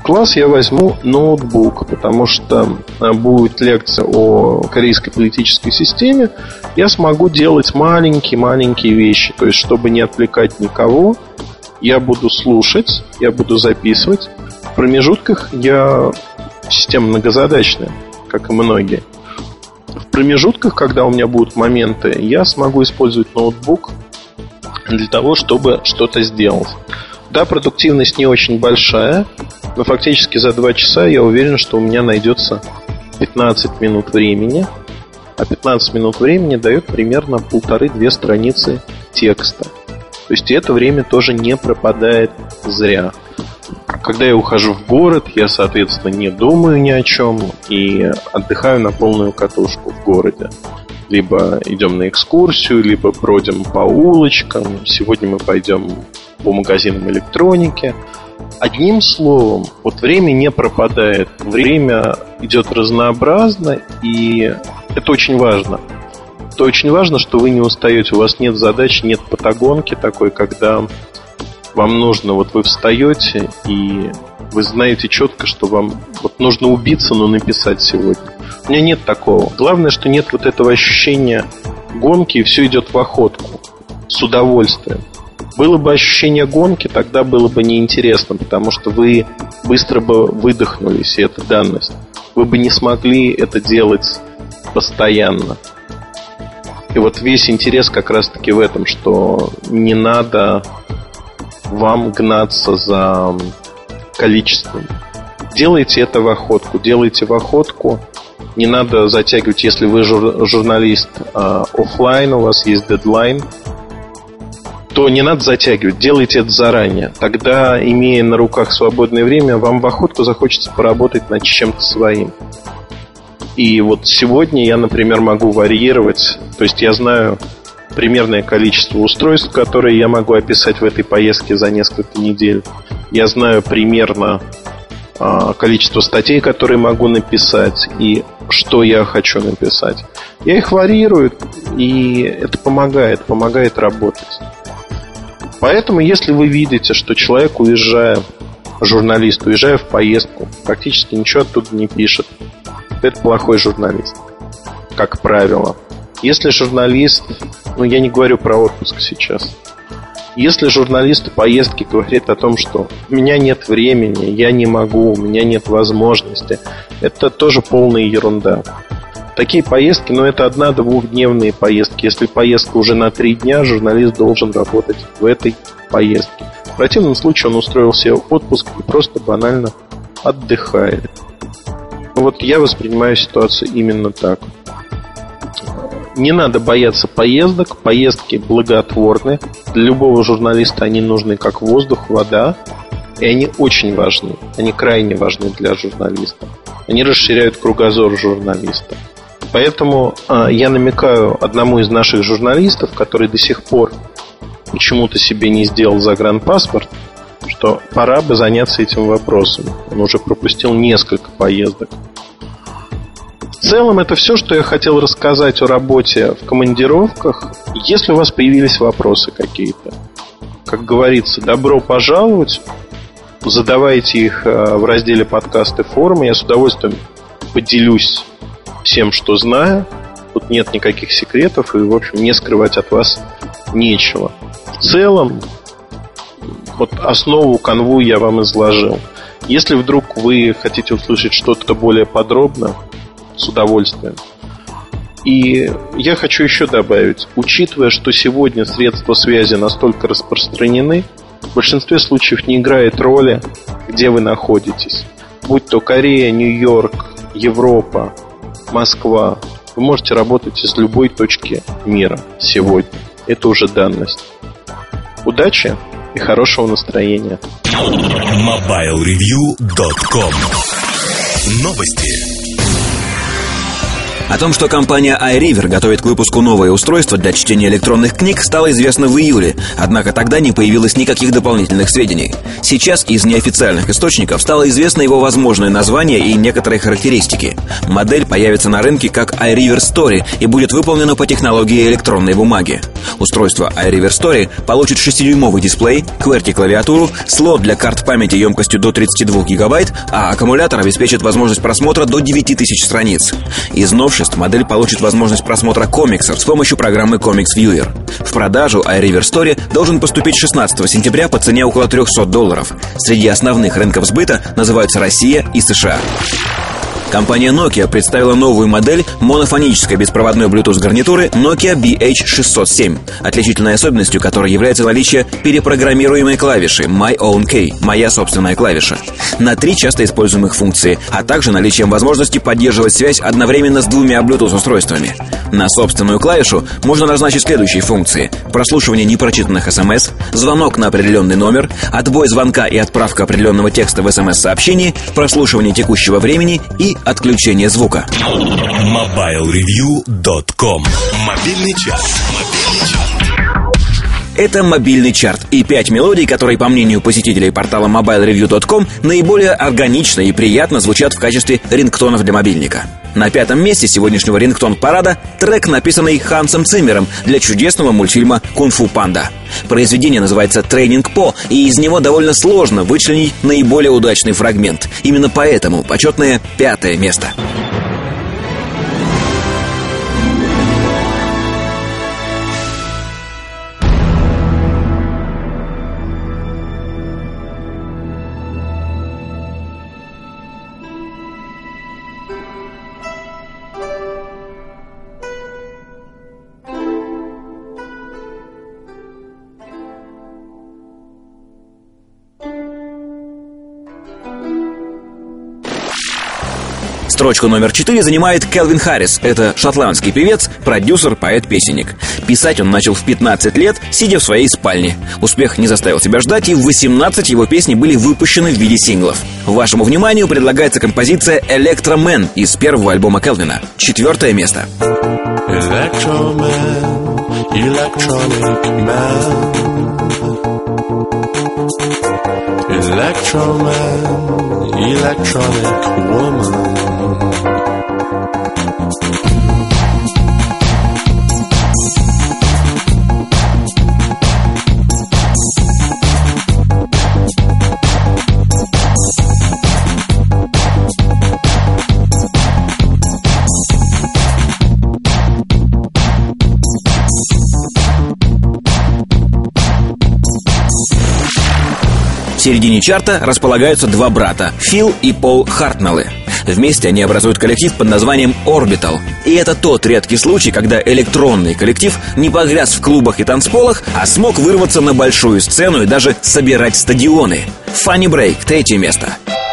класс я возьму ноутбук, потому что будет лекция о корейской политической системе. Я смогу делать маленькие вещи. То есть, чтобы не отвлекать никого, я буду слушать, я буду записывать. В промежутках система многозадачная, как и многие. В промежутках, когда у меня будут моменты, я смогу использовать ноутбук для того, чтобы что-то сделать. Да, продуктивность не очень большая, но фактически за 2 часа я уверен, что у меня найдется 15 минут времени. А 15 минут времени дает примерно 1,5-2 страницы текста. То есть это время тоже не пропадает зря. Когда я ухожу в город, я, соответственно, не думаю ни о чем и отдыхаю на полную катушку в городе. Либо идем на экскурсию, либо бродим по улочкам. Сегодня мы пойдем по магазинам электроники. Одним словом, вот время не пропадает. Время идет разнообразно, и это очень важно. Это очень важно, что вы не устаете, у вас нет задач, нет патагонки такой, когда вам нужно, вот вы встаете, и вы знаете четко, что вам вот нужно убиться, но написать сегодня. У меня нет такого. Главное, что нет вот этого ощущения гонки, и все идет в охотку с удовольствием. Было бы ощущение гонки, тогда было бы неинтересно, потому что вы быстро бы выдохнулись, и это данность. Вы бы не смогли это делать постоянно. И вот весь интерес как раз-таки в этом, что не надо вам гнаться за количеством. Делайте это в охотку. Делайте в охотку. Не надо затягивать, если вы журналист офлайн, у вас есть дедлайн, то не надо затягивать. Делайте это заранее. Тогда, имея на руках свободное время, вам в охотку захочется поработать над чем-то своим. И вот сегодня я, например, могу варьировать. То есть я знаю примерное количество устройств, которые я могу описать в этой поездке за несколько недель. Я знаю примерно количество статей, которые могу написать, и что я хочу написать. Я их варьирую, и это помогает работать. Поэтому, если вы видите, что человек, журналист, уезжая в поездку, практически ничего оттуда не пишет, это плохой журналист, как правило. Если журналист, я не говорю про отпуск сейчас, если журналист в поездке говорит о том, что у меня нет времени, я не могу, у меня нет возможности, это тоже полная ерунда. Такие поездки, это 1-2-дневные поездки. Если поездка уже на 3 дня, журналист должен работать в этой поездке. В противном случае он устроил себе отпуск и просто банально отдыхает. Вот я воспринимаю ситуацию именно так. Не надо бояться поездок. Поездки благотворны. Для любого журналиста они нужны как воздух, вода. И они очень важны. Они крайне важны для журналиста. Они расширяют кругозор журналиста. Поэтому я намекаю одному из наших журналистов, который до сих пор почему-то себе не сделал загранпаспорт, что пора бы заняться этим вопросом. Он уже пропустил несколько поездок. В целом, это все, что я хотел рассказать о работе в командировках. Если у вас появились вопросы какие-то, как говорится, добро пожаловать. Задавайте их в разделе подкасты форума. Я с удовольствием поделюсь всем, что знаю. Тут нет никаких секретов, и, в общем, не скрывать от вас нечего. В целом, вот основу, канву я вам изложил. Если вдруг вы хотите услышать что-то более подробно, с удовольствием. И я хочу еще добавить, учитывая, что сегодня средства связи настолько распространены, в большинстве случаев не играет роли, где вы находитесь. Будь то Корея, Нью-Йорк, Европа, Москва. Вы можете работать из любой точки мира сегодня. Это уже данность. Удачи и хорошего настроения. MobileReview.com. Новости. О том, что компания iRiver готовит к выпуску новое устройство для чтения электронных книг, стало известно в июле, однако тогда не появилось никаких дополнительных сведений. Сейчас из неофициальных источников стало известно его возможное название и некоторые характеристики. Модель появится на рынке как iRiver Story и будет выполнена по технологии электронной бумаги. Устройство iRiver Story получит 6-дюймовый дисплей, QWERTY-клавиатуру, слот для карт памяти емкостью до 32 гигабайт, а аккумулятор обеспечит возможность просмотра до 9000 страниц. Из новшеств модель получит возможность просмотра комиксов с помощью программы Comics Viewer. В продажу iRiver Story должен поступить 16 сентября по цене около $300. Среди основных рынков сбыта называются Россия и США. Компания Nokia представила новую модель монофонической беспроводной Bluetooth гарнитуры Nokia BH607, отличительной особенностью которой является наличие перепрограммируемой клавиши My Own Key, моя собственная клавиша, на 3 часто используемых функции, а также наличием возможности поддерживать связь одновременно с 2 Bluetooth-устройствами. На собственную клавишу можно назначить следующие функции: прослушивание непрочитанных СМС, звонок на определенный номер, отбой звонка и отправка определенного текста в СМС-сообщении, прослушивание текущего времени и отключение звука. MobileReview.com. Мобильный час. Это мобильный чарт и 5 мелодий, которые, по мнению посетителей портала MobileReview.com, наиболее органично и приятно звучат в качестве рингтонов для мобильника. На 5-м месте сегодняшнего рингтон-парада трек, написанный Хансом Циммером для чудесного мультфильма «Кунг-фу панда». Произведение называется «Тренинг По», и из него довольно сложно вычленить наиболее удачный фрагмент. Именно поэтому почетное 5-е место. Строчку номер 4 занимает Кельвин Харрис. Это шотландский певец, продюсер, поэт-песенник. Писать он начал в 15 лет, сидя в своей спальне. Успех не заставил себя ждать, и в 18 его песни были выпущены в виде синглов. Вашему вниманию предлагается композиция «Electro Man» из первого альбома Келвина. 4-е место. Electro Man, electronic man. Electro man, electronic woman. В середине чарта располагаются 2 брата – Фил и Пол Хартнеллы. Вместе они образуют коллектив под названием Orbital. И это тот редкий случай, когда электронный коллектив не погряз в клубах и танцполах, а смог вырваться на большую сцену и даже собирать стадионы. Funny Break, 3-е место.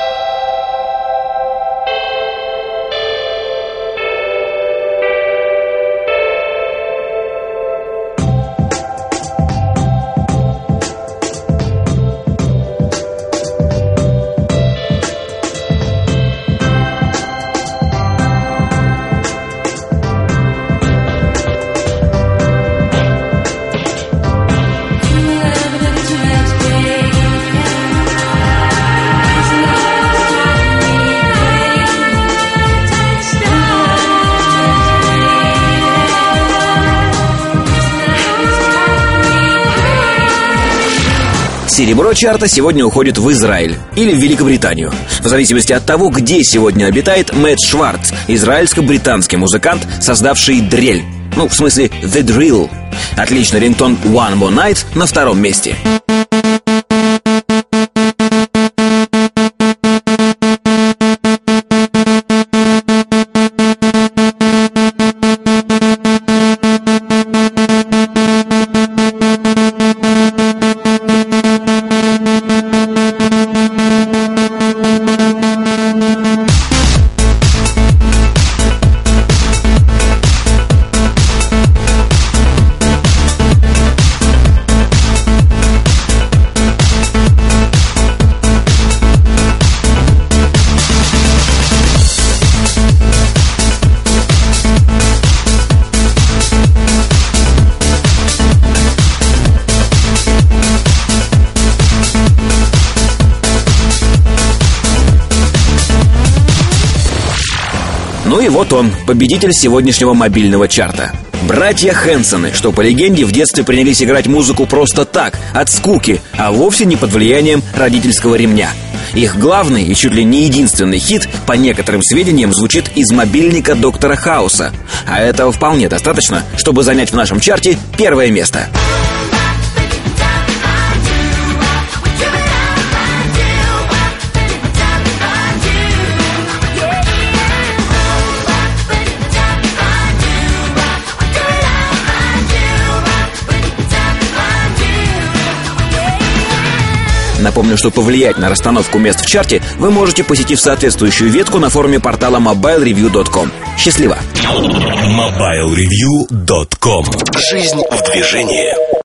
Серебро чарта сегодня уходит в Израиль или в Великобританию, в зависимости от того, где сегодня обитает Мэтт Шварц, израильско-британский музыкант, создавший дрель. Ну, в смысле, The Drill. Отличный рингтон One More Night на 2-м месте. И вот он, победитель сегодняшнего мобильного чарта. Братья Хэнсоны, что по легенде в детстве принялись играть музыку просто так, от скуки, а вовсе не под влиянием родительского ремня. Их главный и чуть ли не единственный хит, по некоторым сведениям, звучит из мобильника Доктора Хауса. А этого вполне достаточно, чтобы занять в нашем чарте первое место. Напомню, что повлиять на расстановку мест в чарте вы можете, посетив соответствующую ветку на форуме портала mobilereview.com. Счастливо! mobilereview.com. Жизнь в движении.